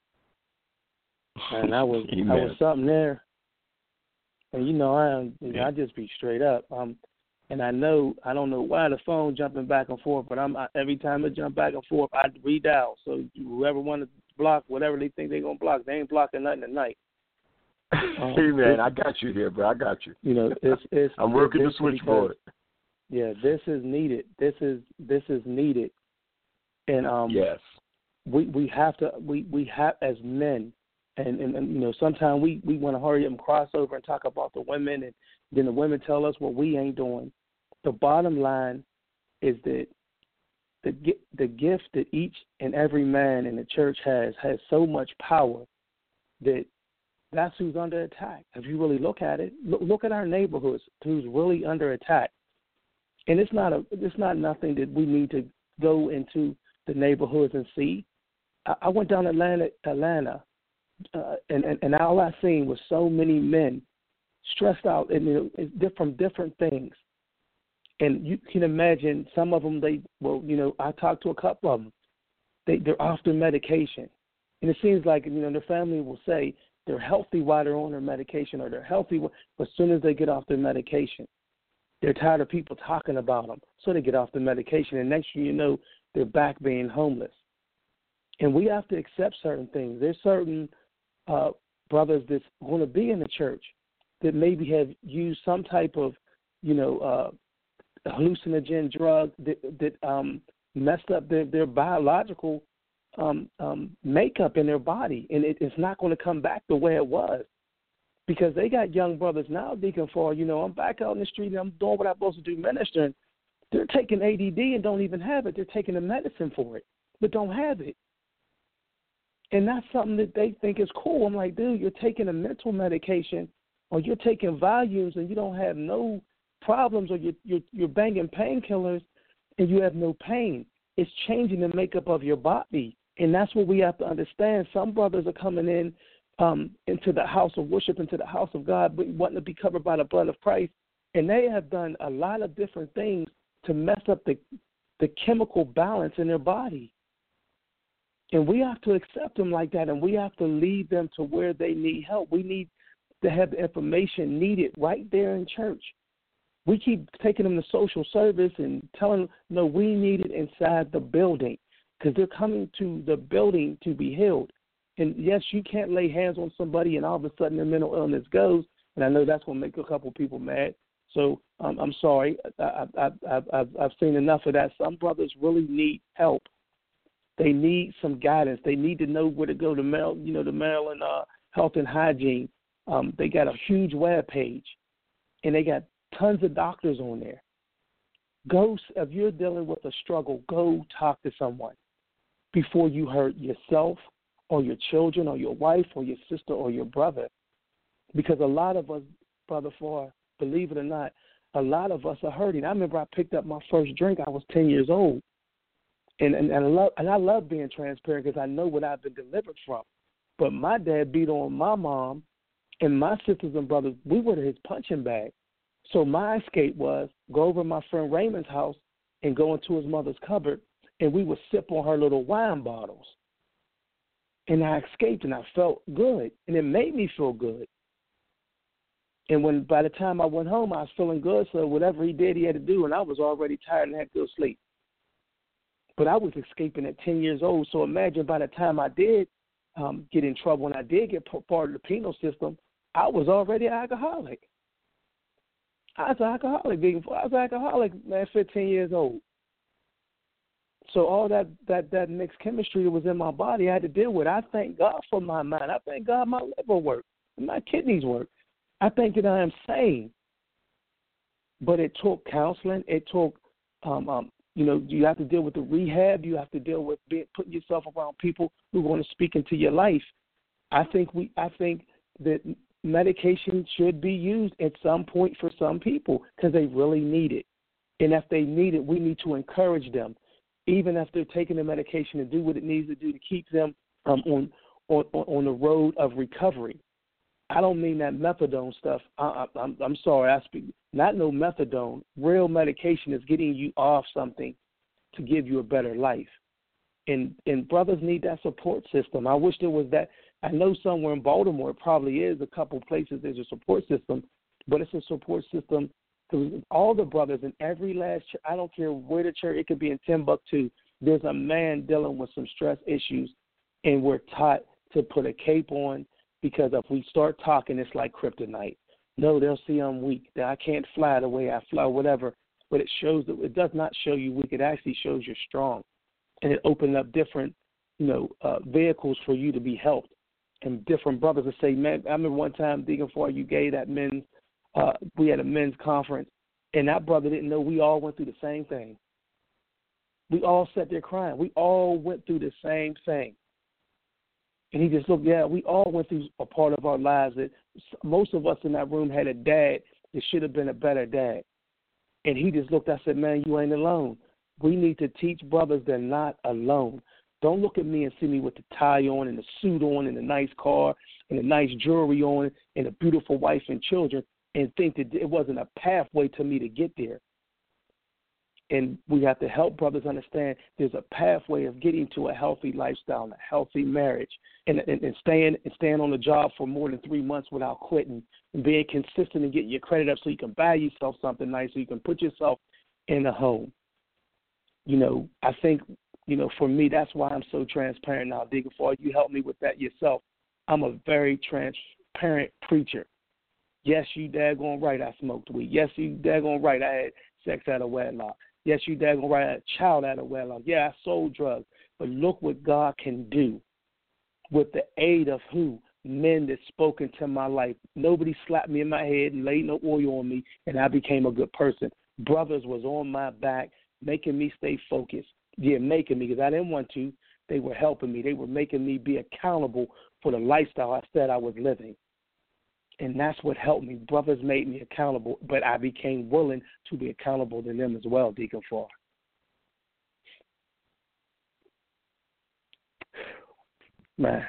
And that was that was something there. And, you know, I you know, I just be straight up. Um. And I know, I don't know why the phone jumping back and forth, but I'm I, every time it jump back and forth, I redial. So whoever want to block, whatever they think they're going to block, they ain't blocking nothing tonight. Um, hey, man, I got you here, bro. I got you. You know, it's, it's I'm working it's the switchboard. Yeah, this is needed. This is this is needed. And um, yes, we we have to we, we have as men, and, and, and you know, sometimes we, we want to hurry up and cross over and talk about the women, and then the women tell us what we ain't doing. The bottom line is that the the gift that each and every man in the church has has so much power that that's who's under attack. If you really look at it, look, look at our neighborhoods, who's really under attack. And it's not a it's not nothing that we need to go into the neighborhoods and see. I, I went down Atlanta, Atlanta, uh, and, and and all I seen was so many men stressed out, and you know, from different things. And you can imagine some of them, they, well, you know, I talked to a couple of them. They, they're off their medication. And it seems like, you know, their family will say they're healthy while they're on their medication, or they're healthy, but as soon as they get off their medication, they're tired of people talking about them. So they get off the medication, and next thing you know, they're back being homeless. And we have to accept certain things. There's certain uh, brothers that's going to be in the church that maybe have used some type of, you know, uh, hallucinogen drug that, that um, messed up their, their biological um, um, makeup in their body, and it, it's not going to come back the way it was, because they got young brothers now, Deacon Fall, you know, I'm back out in the street and I'm doing what I'm supposed to do, ministering. They're They're taking A D D and don't even have it. They're taking the medicine for it, but don't have it. And that's something that they think is cool. I'm like, dude, you're taking a mental medication or you're taking Valiums and you don't have no problems, or you're, you're, you're banging painkillers and you have no pain. It's changing the makeup of your body. And that's what we have to understand. Some brothers are coming in um, into the house of worship, into the house of God, but wanting to be covered by the blood of Christ. And they have done a lot of different things to mess up the, the chemical balance in their body. And we have to accept them like that, and we have to lead them to where they need help. We need to have the information needed right there in church. We keep taking them to social service and telling them, no, we need it inside the building, because they're coming to the building to be healed. And, yes, you can't lay hands on somebody and all of a sudden their mental illness goes, and I know that's going to make a couple people mad. So um, I'm sorry. I, I, I, I've, I've seen enough of that. Some brothers really need help. They need some guidance. They need to know where to go to Maryland, you know, the Maryland uh, Health and Hygiene. Um, they got a huge web page, and they got tons of doctors on there. Go, if you're dealing with a struggle, go talk to someone before you hurt yourself or your children or your wife or your sister or your brother. Because a lot of us, Brother Farr, believe it or not, a lot of us are hurting. I remember I picked up my first drink. I was ten years old. And, and, and, I love, and I love being transparent because I know what I've been delivered from. But my dad beat on my mom, and my sisters and brothers, we were his punching bag. So my escape was go over to my friend Raymond's house and go into his mother's cupboard, and we would sip on her little wine bottles. And I escaped, and I felt good, and it made me feel good. And when by the time I went home, I was feeling good, so whatever he did, he had to do, and I was already tired and had to go to sleep. But I was escaping at ten years old, so imagine by the time I did um, get in trouble and I did get part of the penal system, I was already an alcoholic. I was an alcoholic, I was an alcoholic, man, fifteen years old. So all that, that, that mixed chemistry that was in my body I had to deal with. I thank God for my mind. I thank God my liver worked, my kidneys work. I think that I am sane. But it took counseling. It took, um, um, you know, you have to deal with the rehab. You have to deal with being, putting yourself around people who want to speak into your life. I think we, I think that medication should be used at some point for some people because they really need it. And if they need it, we need to encourage them, even if they're taking the medication, to do what it needs to do to keep them um, on, on on the road of recovery. I don't mean that methadone stuff. I, I, I'm, I'm sorry. I speak not no methadone. Real medication is getting you off something to give you a better life. And and brothers need that support system. I wish there was that. I know somewhere in Baltimore it probably is a couple places there's a support system, but it's a support system because all the brothers in every last church, I don't care where the church, it could be in Timbuktu, there's a man dealing with some stress issues, and we're taught to put a cape on because if we start talking, it's like kryptonite. No, they'll see I'm weak, that I can't fly the way I fly, whatever, but it shows that it does not show you weak. It actually shows you're strong, and it opens up different, you know, uh, vehicles for you to be helped. And different brothers will say, man, I remember one time, Deacon Farr, you gave that men's, uh, we had a men's conference, and that brother didn't know we all went through the same thing. We all sat there crying. We all went through the same thing. And he just looked, yeah, we all went through a part of our lives that most of us in that room had a dad that should have been a better dad. And he just looked, I said, man, you ain't alone. We need to teach brothers they're not alone. Don't look at me and see me with the tie on and the suit on and a nice car and a nice jewelry on and a beautiful wife and children and think that it wasn't a pathway to me to get there. And we have to help brothers understand there's a pathway of getting to a healthy lifestyle and a healthy marriage and, and, and staying and staying on the job for more than three months without quitting and being consistent and getting your credit up so you can buy yourself something nice, so you can put yourself in a home. You know, I think, you know, for me, that's why I'm so transparent now. Deacon Farr, you help me with that yourself. I'm a very transparent preacher. Yes, you daggone right I smoked weed. Yes, you daggone right I had sex out of wedlock. Yes, you daggone right I had a child out of wedlock. Yeah, I sold drugs. But look what God can do with the aid of who? Men that spoke into my life. Nobody slapped me in my head and laid no oil on me, and I became a good person. brothers was on my back, making me stay focused. Yeah, making me, because I didn't want to. They were helping me. They were making me be accountable for the lifestyle I said I was living. And that's what helped me. Brothers made me accountable, but I became willing to be accountable to them as well, Deacon Farr. Man.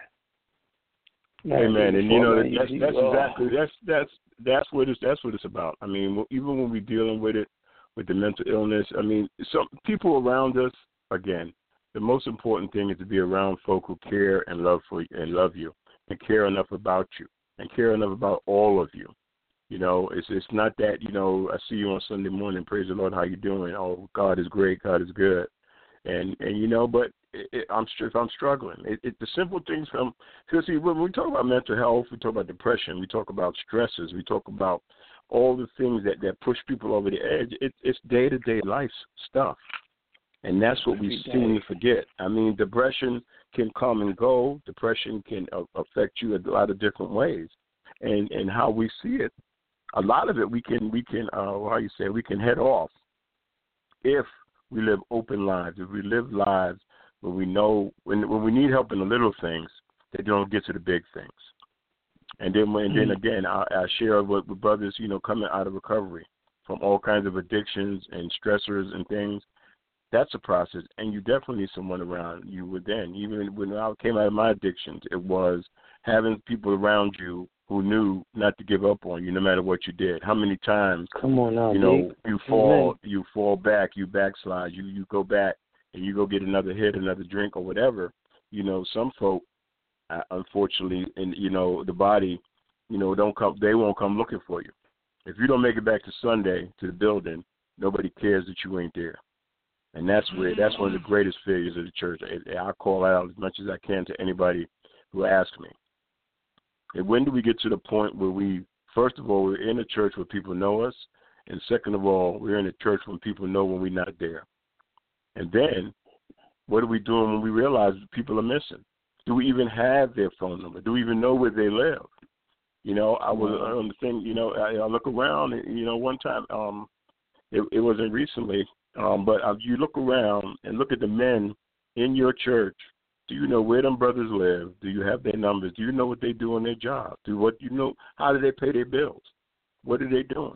Man, Amen. And you know man, that's you, that's oh. exactly that's that's that's what it's that's what it's about. I mean, even when we're dealing with it, with the mental illness, I mean, some people around us. Again, the most important thing is to be around folk who care and love for you and love you and care enough about you and care enough about all of you. You know, it's it's not that, you know, I see you on Sunday morning, praise the Lord, how you doing? Oh, God is great, God is good. And, and you know, but it, it, I'm if I'm struggling. It, it, the simple things from, because see, when we talk about mental health, we talk about depression, we talk about stresses, we talk about all the things that, that push people over the edge. It, it's day-to-day life stuff. And that's what we seem to forget. I mean, depression can come and go. Depression can uh, affect you in a lot of different ways. And and how we see it, a lot of it we can, we can uh, how you say, we can head off if we live open lives, if we live lives where we know, when, when we need help in the little things, they don't get to the big things. And then, when, and then again, I, I share with, with brothers, you know, coming out of recovery from all kinds of addictions and stressors and things. That's a process, and you definitely need someone around you within. Even when I came out of my addictions, it was having people around you who knew not to give up on you no matter what you did. How many times, Come on now, you know, Dave. you fall, Amen. you fall back, you backslide, you, you go back, and you go get another hit, another drink, or whatever. You know, some folk, uh, unfortunately, and you know, the body, you know, don't come. They won't come looking for you. If you don't make it back to Sunday to the building, nobody cares that you ain't there. And that's where that's one of the greatest failures of the church. I, I call out as much as I can to anybody who asks me. And when do we get to the point where we, first of all, we're in a church where people know us, and second of all, we're in a church when people know when we're not there. And then, what are we doing when we realize people are missing? Do we even have their phone number? Do we even know where they live? You know, I was on the thing. You know, I, I look around. And, you know, one time, um, it, it wasn't recently. Um, but if you look around and look at the men in your church, do you know where them brothers live? Do you have their numbers? Do you know what they do on their job? Do what you know? How do they pay their bills? What are they doing?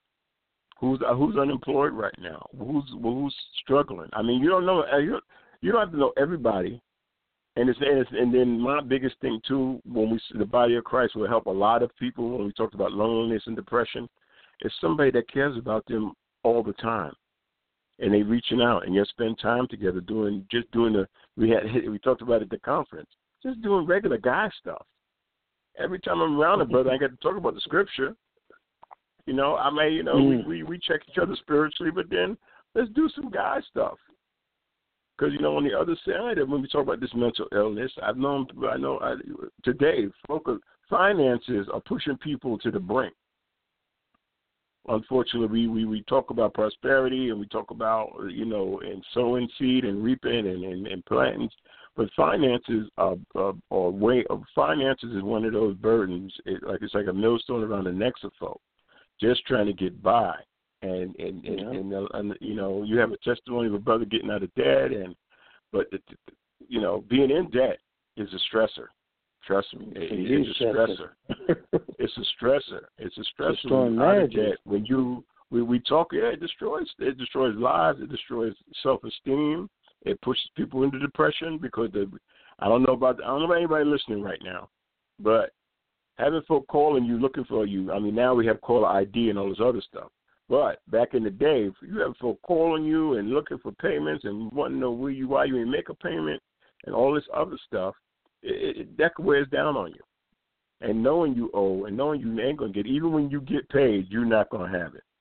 Who's uh, who's unemployed right now? Who's who's struggling? I mean, you don't know. You don't, you don't have to know everybody. And it's, and it's and then my biggest thing too, when we the body of Christ will help a lot of people. When we talked about loneliness and depression, is somebody that cares about them all the time. And they reaching out, and you spend time together doing just doing the we had we talked about it at the conference, just doing regular guy stuff. Every time I'm around a brother, I get to talk about the scripture. You know, I mean, you know, mm. we, we we check each other spiritually, but then let's do some guy stuff. Because you know, on the other side, when we talk about this mental illness, I've known I know I, today, focus, finances are pushing people to the brink. Unfortunately, we, we, we talk about prosperity and we talk about, you know, and sowing seed and reaping and, and, and planting, but finances are, are, are way of finances is one of those burdens. It, like it's like a millstone around the necks of folk, just trying to get by. And and, and, yeah. and, uh, and you know, you have a testimony of a brother getting out of debt, and but the, you know, being in debt is a stressor. Trust me, it, it's a stressor. It's a stressor. It's a stressor. When out of debt, when you we, we talk, yeah, it destroys it destroys lives. It destroys self-esteem. It pushes people into depression because they, I don't know about I don't know about anybody listening right now, but having folk calling you looking for you. I mean, now we have caller I D and all this other stuff. But back in the day, you have folk calling you and looking for payments and wanting to know where you why you ain't make a payment and all this other stuff. It, it, that wears down on you. And knowing you owe and knowing you ain't going to get, even when you get paid, you're not going to have it.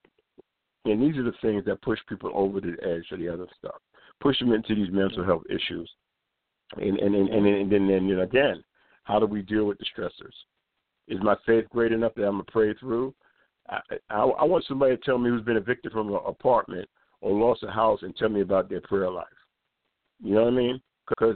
And these are the things that push people over the edge of the other stuff, push them into these mental health issues. And and and, and, and then, and, and again, how do we deal with the stressors? Is my faith great enough that I'm going to pray through? I, I, I want somebody to tell me who's been evicted from an apartment or lost a house and tell me about their prayer life. You know what I mean? Because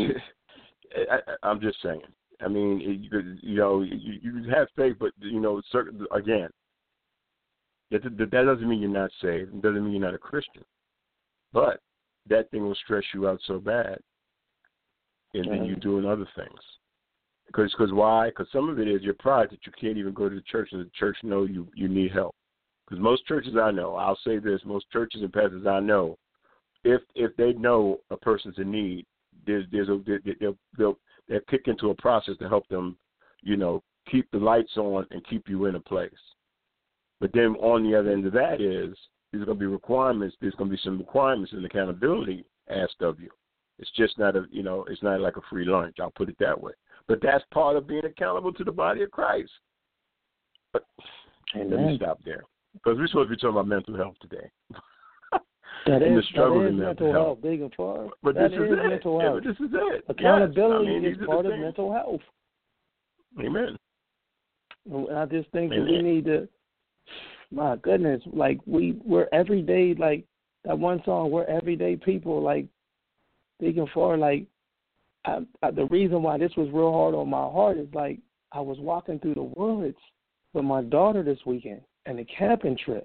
I, I'm just saying. I mean, you, you know, you, you have faith, but you know, certain, again, That, that, that doesn't mean you're not saved. It doesn't mean you're not a Christian. But that thing will stress you out so bad, and then you're doing other things. Because cause why? Because some of it is your pride that you can't even go to the church and the church know you, you need help. Because most churches I know, I'll say this, most churches and pastors I know, if if they know a person's in need, there's there's a they'll they'll they'll kick into a process to help them, you know, keep the lights on and keep you in a place. But then on the other end of that is there's going to be requirements. There's going to be some requirements and accountability asked of you. It's just not a you know it's not like a free lunch. I'll put it that way. But that's part of being accountable to the body of Christ. But Amen. Let me stop there because we're supposed to be talking about mental health today. That and is, the struggle that is in mental mental health, health. big and far. But that this is is it. mental Yeah, health. but this is it. Accountability yes. I mean, is part of mental health. Amen. And I just think Amen. that we need to. My goodness, like we we're everyday, like that one song. We're everyday people, like big and far. Like I, I, the reason why this was real hard on my heart is like I was walking through the woods with my daughter this weekend and a camping trip.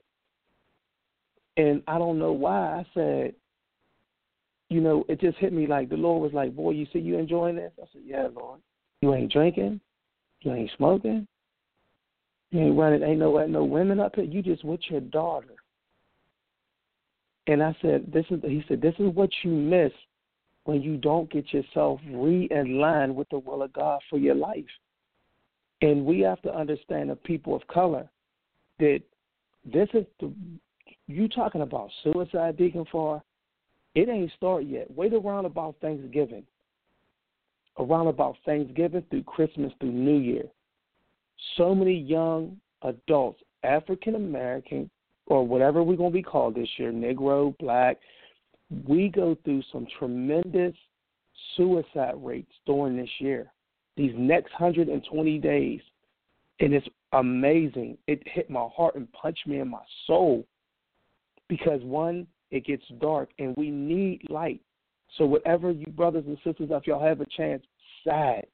And I don't know why I said, you know, it just hit me like the Lord was like, boy, you see you enjoying this? I said, yeah, Lord. You ain't drinking. You ain't smoking. You ain't running. Ain't no, ain't no women up here. You just with your daughter. And I said, this is, he said, this is what you miss when you don't get yourself re-aligned with the will of God for your life. And we have to understand, the people of color, that this is the, you talking about suicide, Deacon Farr, it ain't started yet. Wait around about Thanksgiving. Around about Thanksgiving through Christmas through New Year. So many young adults, African American, or whatever we're going to be called this year, Negro, Black, we go through some tremendous suicide rates during this year, these next one hundred twenty days. And it's amazing. It hit my heart and punched me in my soul. Because, one, it gets dark, and we need light. So whatever you brothers and sisters, if y'all have a chance, sad,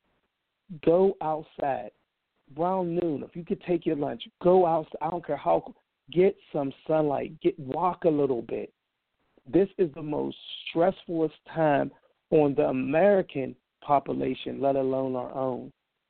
go outside. Around noon, if you could take your lunch, go outside. I don't care how, get some sunlight. Get walk a little bit. This is the most stressfulest time on the American population, let alone our own.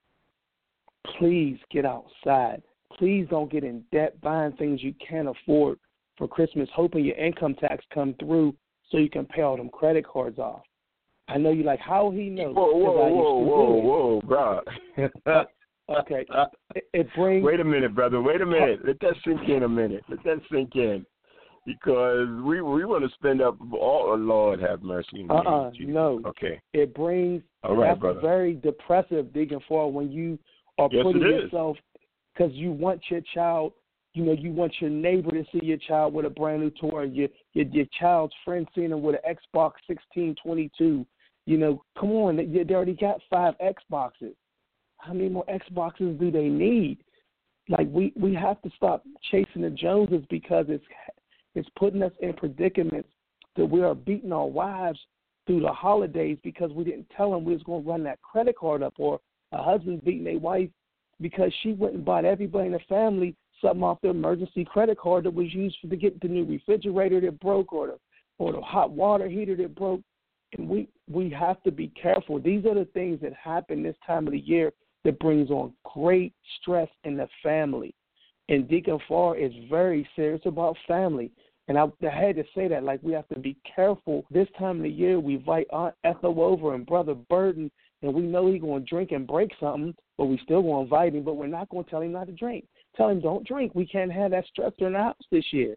Please get outside. Please don't get in debt buying things you can't afford for Christmas, hoping your income tax come through so you can pay all them credit cards off. I know you're like, how he knows? Whoa, whoa, whoa, whoa, whoa, bro. Okay. It, it brings. Wait a minute, brother. Wait a minute. Let that sink in a minute. Let that sink in. Because we we want to spend up all. Oh, Lord have mercy. Uh-uh. No. Okay. It brings. All right, that's brother. Very depressive, digging for when you are yes, putting it is. yourself, because you want your child. You know, you want your neighbor to see your child with a brand new toy. Your your, your child's friend seeing him with an Xbox sixteen twenty-two. You know, come on, they, they already got five Xboxes. How many more Xboxes do they need? Like, we, we have to stop chasing the Joneses, because it's it's putting us in predicaments that we are beating our wives through the holidays because we didn't tell them we was going to run that credit card up, or a husband beating their wife because she went and bought everybody in the family something off the emergency credit card that was used for to get the new refrigerator that broke, or the or the hot water heater that broke. And we we have to be careful. These are the things that happen this time of the year that brings on great stress in the family. And Deacon Farr is very serious about family. And I, I had to say that, like, we have to be careful. This time of the year, we invite Aunt Ethel over and Brother Burden, and we know he's going to drink and break something, but we still going to invite him, but we're not going to tell him not to drink. Tell him don't drink. We can't have that stressor in the house this year.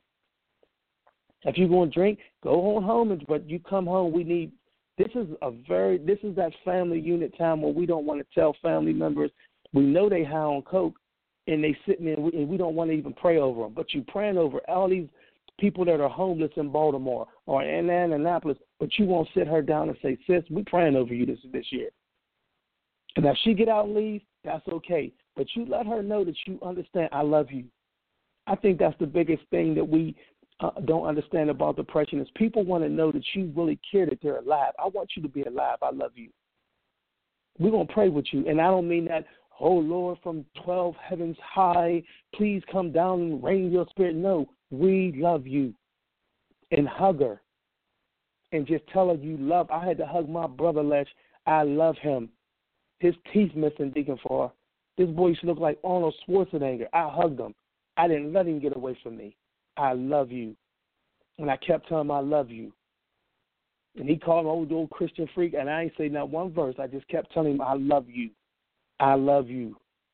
If you're going to drink, go on home, and, but you come home, we need, this is a very, this is that family unit time where we don't want to tell family members, we know they high on coke, and they sitting there, and we, and we don't want to even pray over them, but you praying over all these people that are homeless in Baltimore or in Annapolis, but you won't sit her down and say, sis, we're praying over you this this year. And if she get out and leave, that's okay. But you let her know that you understand, I love you. I think that's the biggest thing that we uh, don't understand about depression is people want to know that you really care that they're alive. I want you to be alive. I love you. We're going to pray with you. And I don't mean that, oh, Lord, from twelve heavens high, please come down and rain your spirit. No, we love you. And hug her. And just tell her you love. I had to hug my brother, Lesh. I love him. His teeth missing, Deacon Farr. This boy used to look like Arnold Schwarzenegger. I hugged him. I didn't let him get away from me. I love you. And I kept telling him I love you. And he called me old, old Christian freak, and I ain't say not one verse. I just kept telling him I love you. I love you.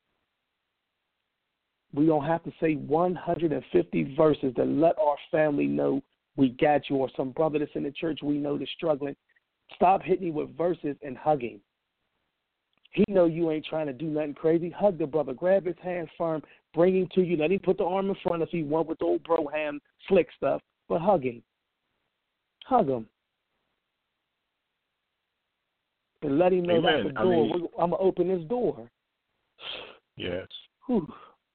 We don't have to say one hundred fifty verses to let our family know we got you, or some brother that's in the church we know that's struggling. Stop hitting him with verses and hugging. He know you ain't trying to do nothing crazy. Hug the brother. Grab his hand firm. Bring him to you. Let him put the arm in front if he want with the old bro hand flick stuff. But hug him. Hug him. And let him know Amen. that's the I door. mean, I'm going to open this door. Yes. Whew.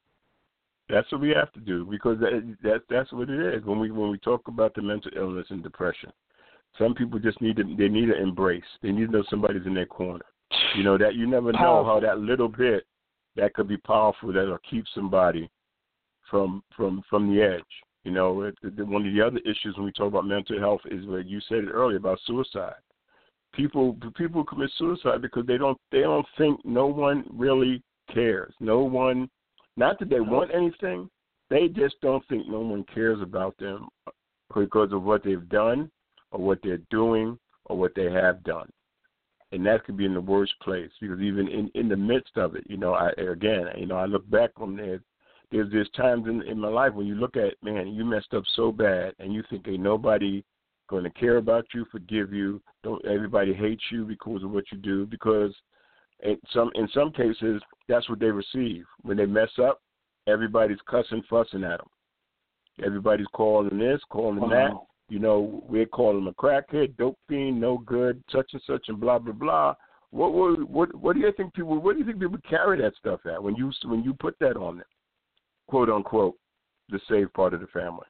That's what we have to do, because that, that that's what it is. When we when we talk about the mental illness and depression, some people just need to they need to embrace. They need to know somebody's in their corner. You know that you never know how that little bit that could be powerful that'll keep somebody from from from the edge. You know, it, it, one of the other issues when we talk about mental health is what you said it earlier about suicide. People people commit suicide because they don't they don't think no one really cares. No one. Not that they want anything, they just don't think no one cares about them because of what they've done or what they're doing or what they have done. And that could be in the worst place, because even in, in the midst of it, you know, I again, you know, I look back on there, there's there's times in, in my life when you look at, man, you messed up so bad and you think ain't nobody going to care about you, forgive you, don't everybody hates you because of what you do, because In some in some cases, that's what they receive. When they mess up, everybody's cussing, fussing at them. Everybody's calling this, calling wow. that. You know, we're calling them a crackhead, dope fiend, no good, such and such, and blah blah blah. What what what, what do you think people? What do you think people carry that stuff at when you when you put that on them, quote unquote, the saved part of the family?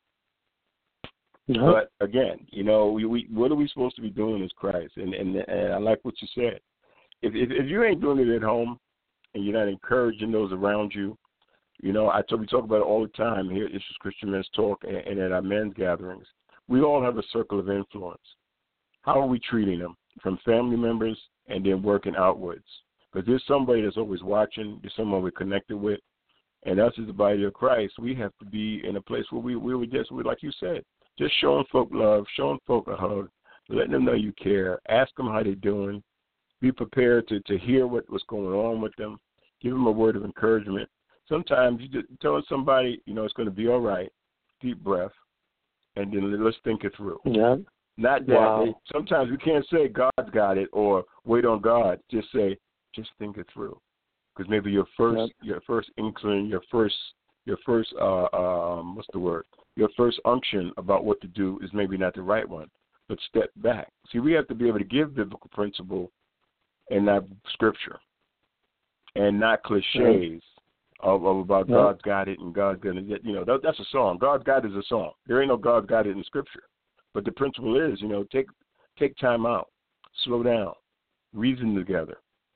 Mm-hmm. But again, you know, we, we what are we supposed to be doing as Christ? And and, and I like what you said. If, if if you ain't doing it at home and you're not encouraging those around you, you know, I talk, we talk about it all the time here at Issues Christian Men's Talk and, and at our men's gatherings. We all have a circle of influence. How are we treating them, from family members and then working outwards? Because there's somebody that's always watching, there's someone we're connected with, and us as the body of Christ, we have to be in a place where we, we would just, like you said, just showing folk love, showing folk a hug, letting them know you care, ask them how they're doing. Be prepared to, to hear what, what's going on with them. Give them a word of encouragement. Sometimes you just telling somebody, you know, it's going to be all right, deep breath, and then let's think it through. Yeah. Not that. Wow. They, sometimes we can't say God's got it or wait on God. Just say, just think it through. Because maybe your first, yep. your first inkling, your first, your first, uh, um, what's the word? Your first unction about what to do is maybe not the right one. But step back. See, we have to be able to give biblical principle and not scripture, and not cliches yeah. of, of about yeah. God's got it and God's gonna get. You know, that, that's a song. God's got it is a song. There ain't no God's got it in scripture. But the principle is, you know, take take time out, slow down, reason together,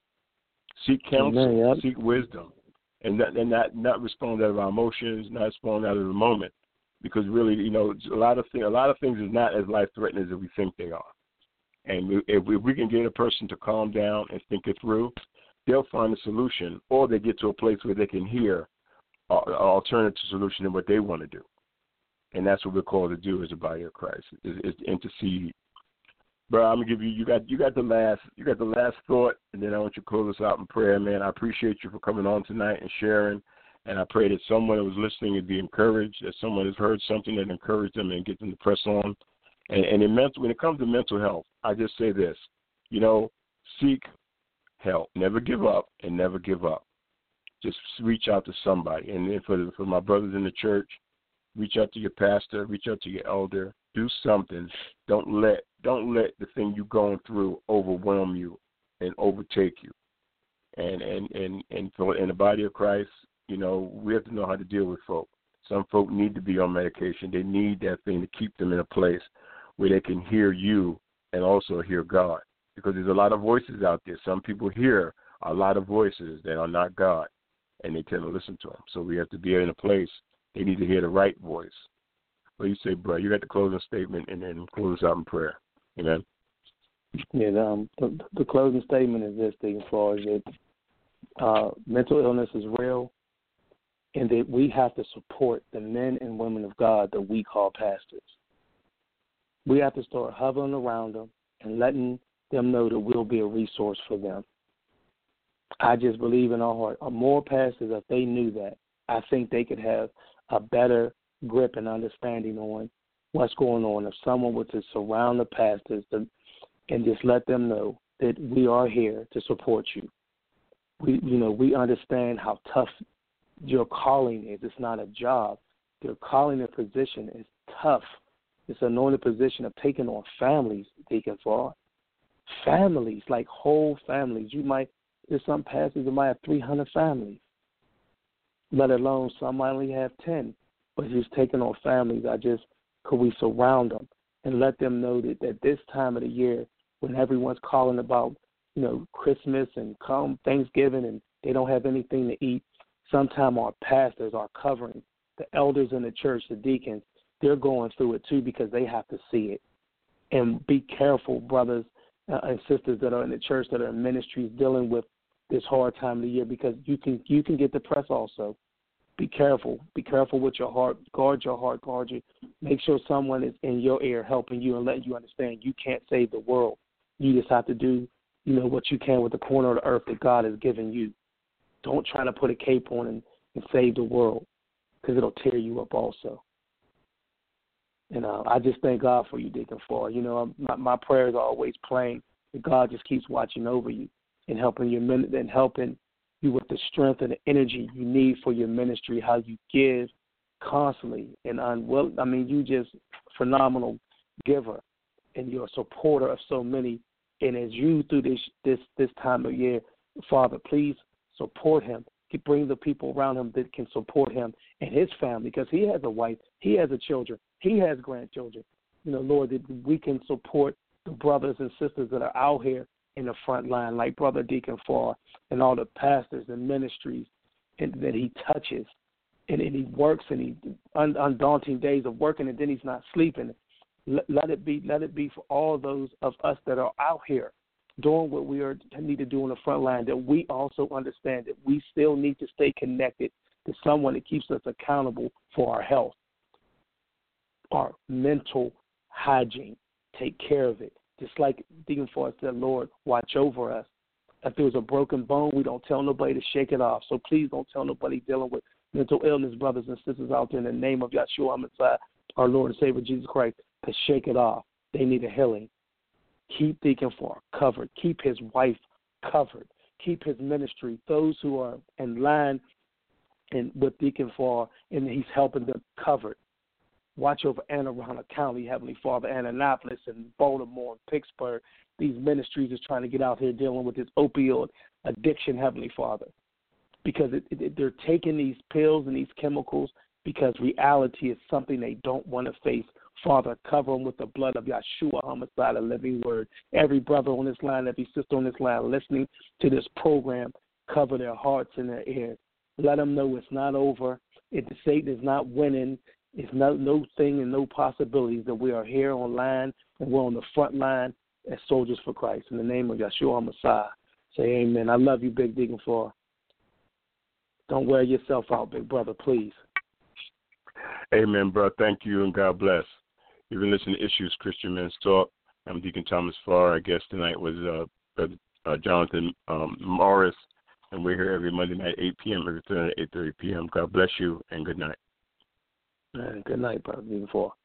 seek counsel, Amen, yeah. seek wisdom, and not, and not not respond out of our emotions, not respond out of the moment, because really, you know, a lot of things, a lot of things is not as life threatening as we think they are. And if we can get a person to calm down and think it through, they'll find a solution, or they get to a place where they can hear an alternative solution than what they want to do. And that's what we're called to do as a body of Christ, is, is to intercede. Bro, I'm gonna give you you got you got the last you got the last thought, and then I want you to close us out in prayer, man. I appreciate you for coming on tonight and sharing, and I pray that someone that was listening would be encouraged, that someone has heard something that encouraged them and get them to press on. And, and in mental, when it comes to mental health, I just say this, you know, seek help. Never give up and never give up. Just reach out to somebody. And then for, the, for my brothers in the church, reach out to your pastor, reach out to your elder. Do something. Don't let don't let the thing you're going through overwhelm you and overtake you. And and, and, and for in the body of Christ, you know, we have to know how to deal with folk. Some folk need to be on medication. They need that thing to keep them in a place where they can hear you and also hear God. Because there's a lot of voices out there. Some people hear a lot of voices that are not God, and they tend to listen to them. So we have to be in a place they need to hear the right voice. What do you say, bro? You got the closing statement, and then close out in prayer. Amen. Yeah, the, um, the, the closing statement is this, Deacon Flores, that uh, mental illness is real, and that we have to support the men and women of God that we call pastors. We have to start hovering around them and letting them know that we'll be a resource for them. I just believe in our heart, more pastors, if they knew that, I think they could have a better grip and understanding on what's going on. If someone were to surround the pastors to, and just let them know that we are here to support you. We, you know, we understand how tough your calling is. It's not a job. Your calling and position is tough. It's an anointed position of taking on families, Deacon Flores. Families, like whole families. You might, there's some pastors that might have three hundred families, let alone some might only have ten. But he's taking on families. I just, could we surround them and let them know that at this time of the year, when everyone's calling about, you know, Christmas and come Thanksgiving and they don't have anything to eat, sometimes our pastors are covering, the elders in the church, the deacons, they're going through it too because they have to see it. And be careful, brothers uh, and sisters that are in the church, that are in ministries dealing with this hard time of the year, because you can you can get depressed also. Be careful. Be careful with your heart. Guard your heart. Guard you. Make sure someone is in your ear helping you and letting you understand you can't save the world. You just have to do, you know, what you can with the corner of the earth that God has given you. Don't try to put a cape on and, and save the world, because it'll tear you up also. And uh, I just thank God for you, Deacon Flores. You know, my, my prayers are always plain that God just keeps watching over you and helping you and helping you with the strength and the energy you need for your ministry, how you give constantly. And unwill- I mean, you just phenomenal giver, and you're a supporter of so many. And as you through this this this time of year, Father, please support him. Bring the people around him that can support him and his family, because he has a wife, he has a children, he has grandchildren. You know, Lord, that we can support the brothers and sisters that are out here in the front line, like Brother Deacon Flores and all the pastors and ministries and that he touches. And, and he works, and he un, undaunting days of working, and then he's not sleeping. Let, let it be. Let it be for all those of us that are out here doing what we are need to do on the front line, that we also understand that we still need to stay connected to someone that keeps us accountable for our health, our mental hygiene. Take care of it. Just like Deacon Flores said, Lord, watch over us. If there's a broken bone, we don't tell nobody to shake it off. So please don't tell nobody dealing with mental illness, brothers and sisters out there, in the name of Yeshua HaMashiach, our Lord and Savior Jesus Christ, to shake it off. They need a healing. Keep Deacon Flores covered. Keep his wife covered. Keep his ministry, those who are in line and with Deacon Flores, and he's helping them covered. Watch over Anne Arundel County, Heavenly Father, Annapolis and Baltimore and Pittsburgh. These ministries is trying to get out here dealing with this opioid addiction, Heavenly Father, because it, it, they're taking these pills and these chemicals because reality is something they don't want to face. Father, cover them with the blood of Yeshua HaMashiach, the living word. Every brother on this line, every sister on this line listening to this program, cover their hearts and their ears. Let them know it's not over. If the Satan is not winning, it's no, no thing and no possibilities, that we are here online and we're on the front line as soldiers for Christ. In the name of Yeshua HaMashiach, say amen. I love you, Big Deacon Flores. Don't wear yourself out, big brother, please. Amen, bro. Thank you, and God bless. You've been listening to Issues Christian Men's Talk. I'm Deacon Thomas Farr. Our guest tonight was uh, Brother uh, Jonathan um, Morris, and we're here every Monday night, eight p.m., every Thursday, eight thirty p.m. God bless you, and good night. Man, good night, Brother Deacon Flores.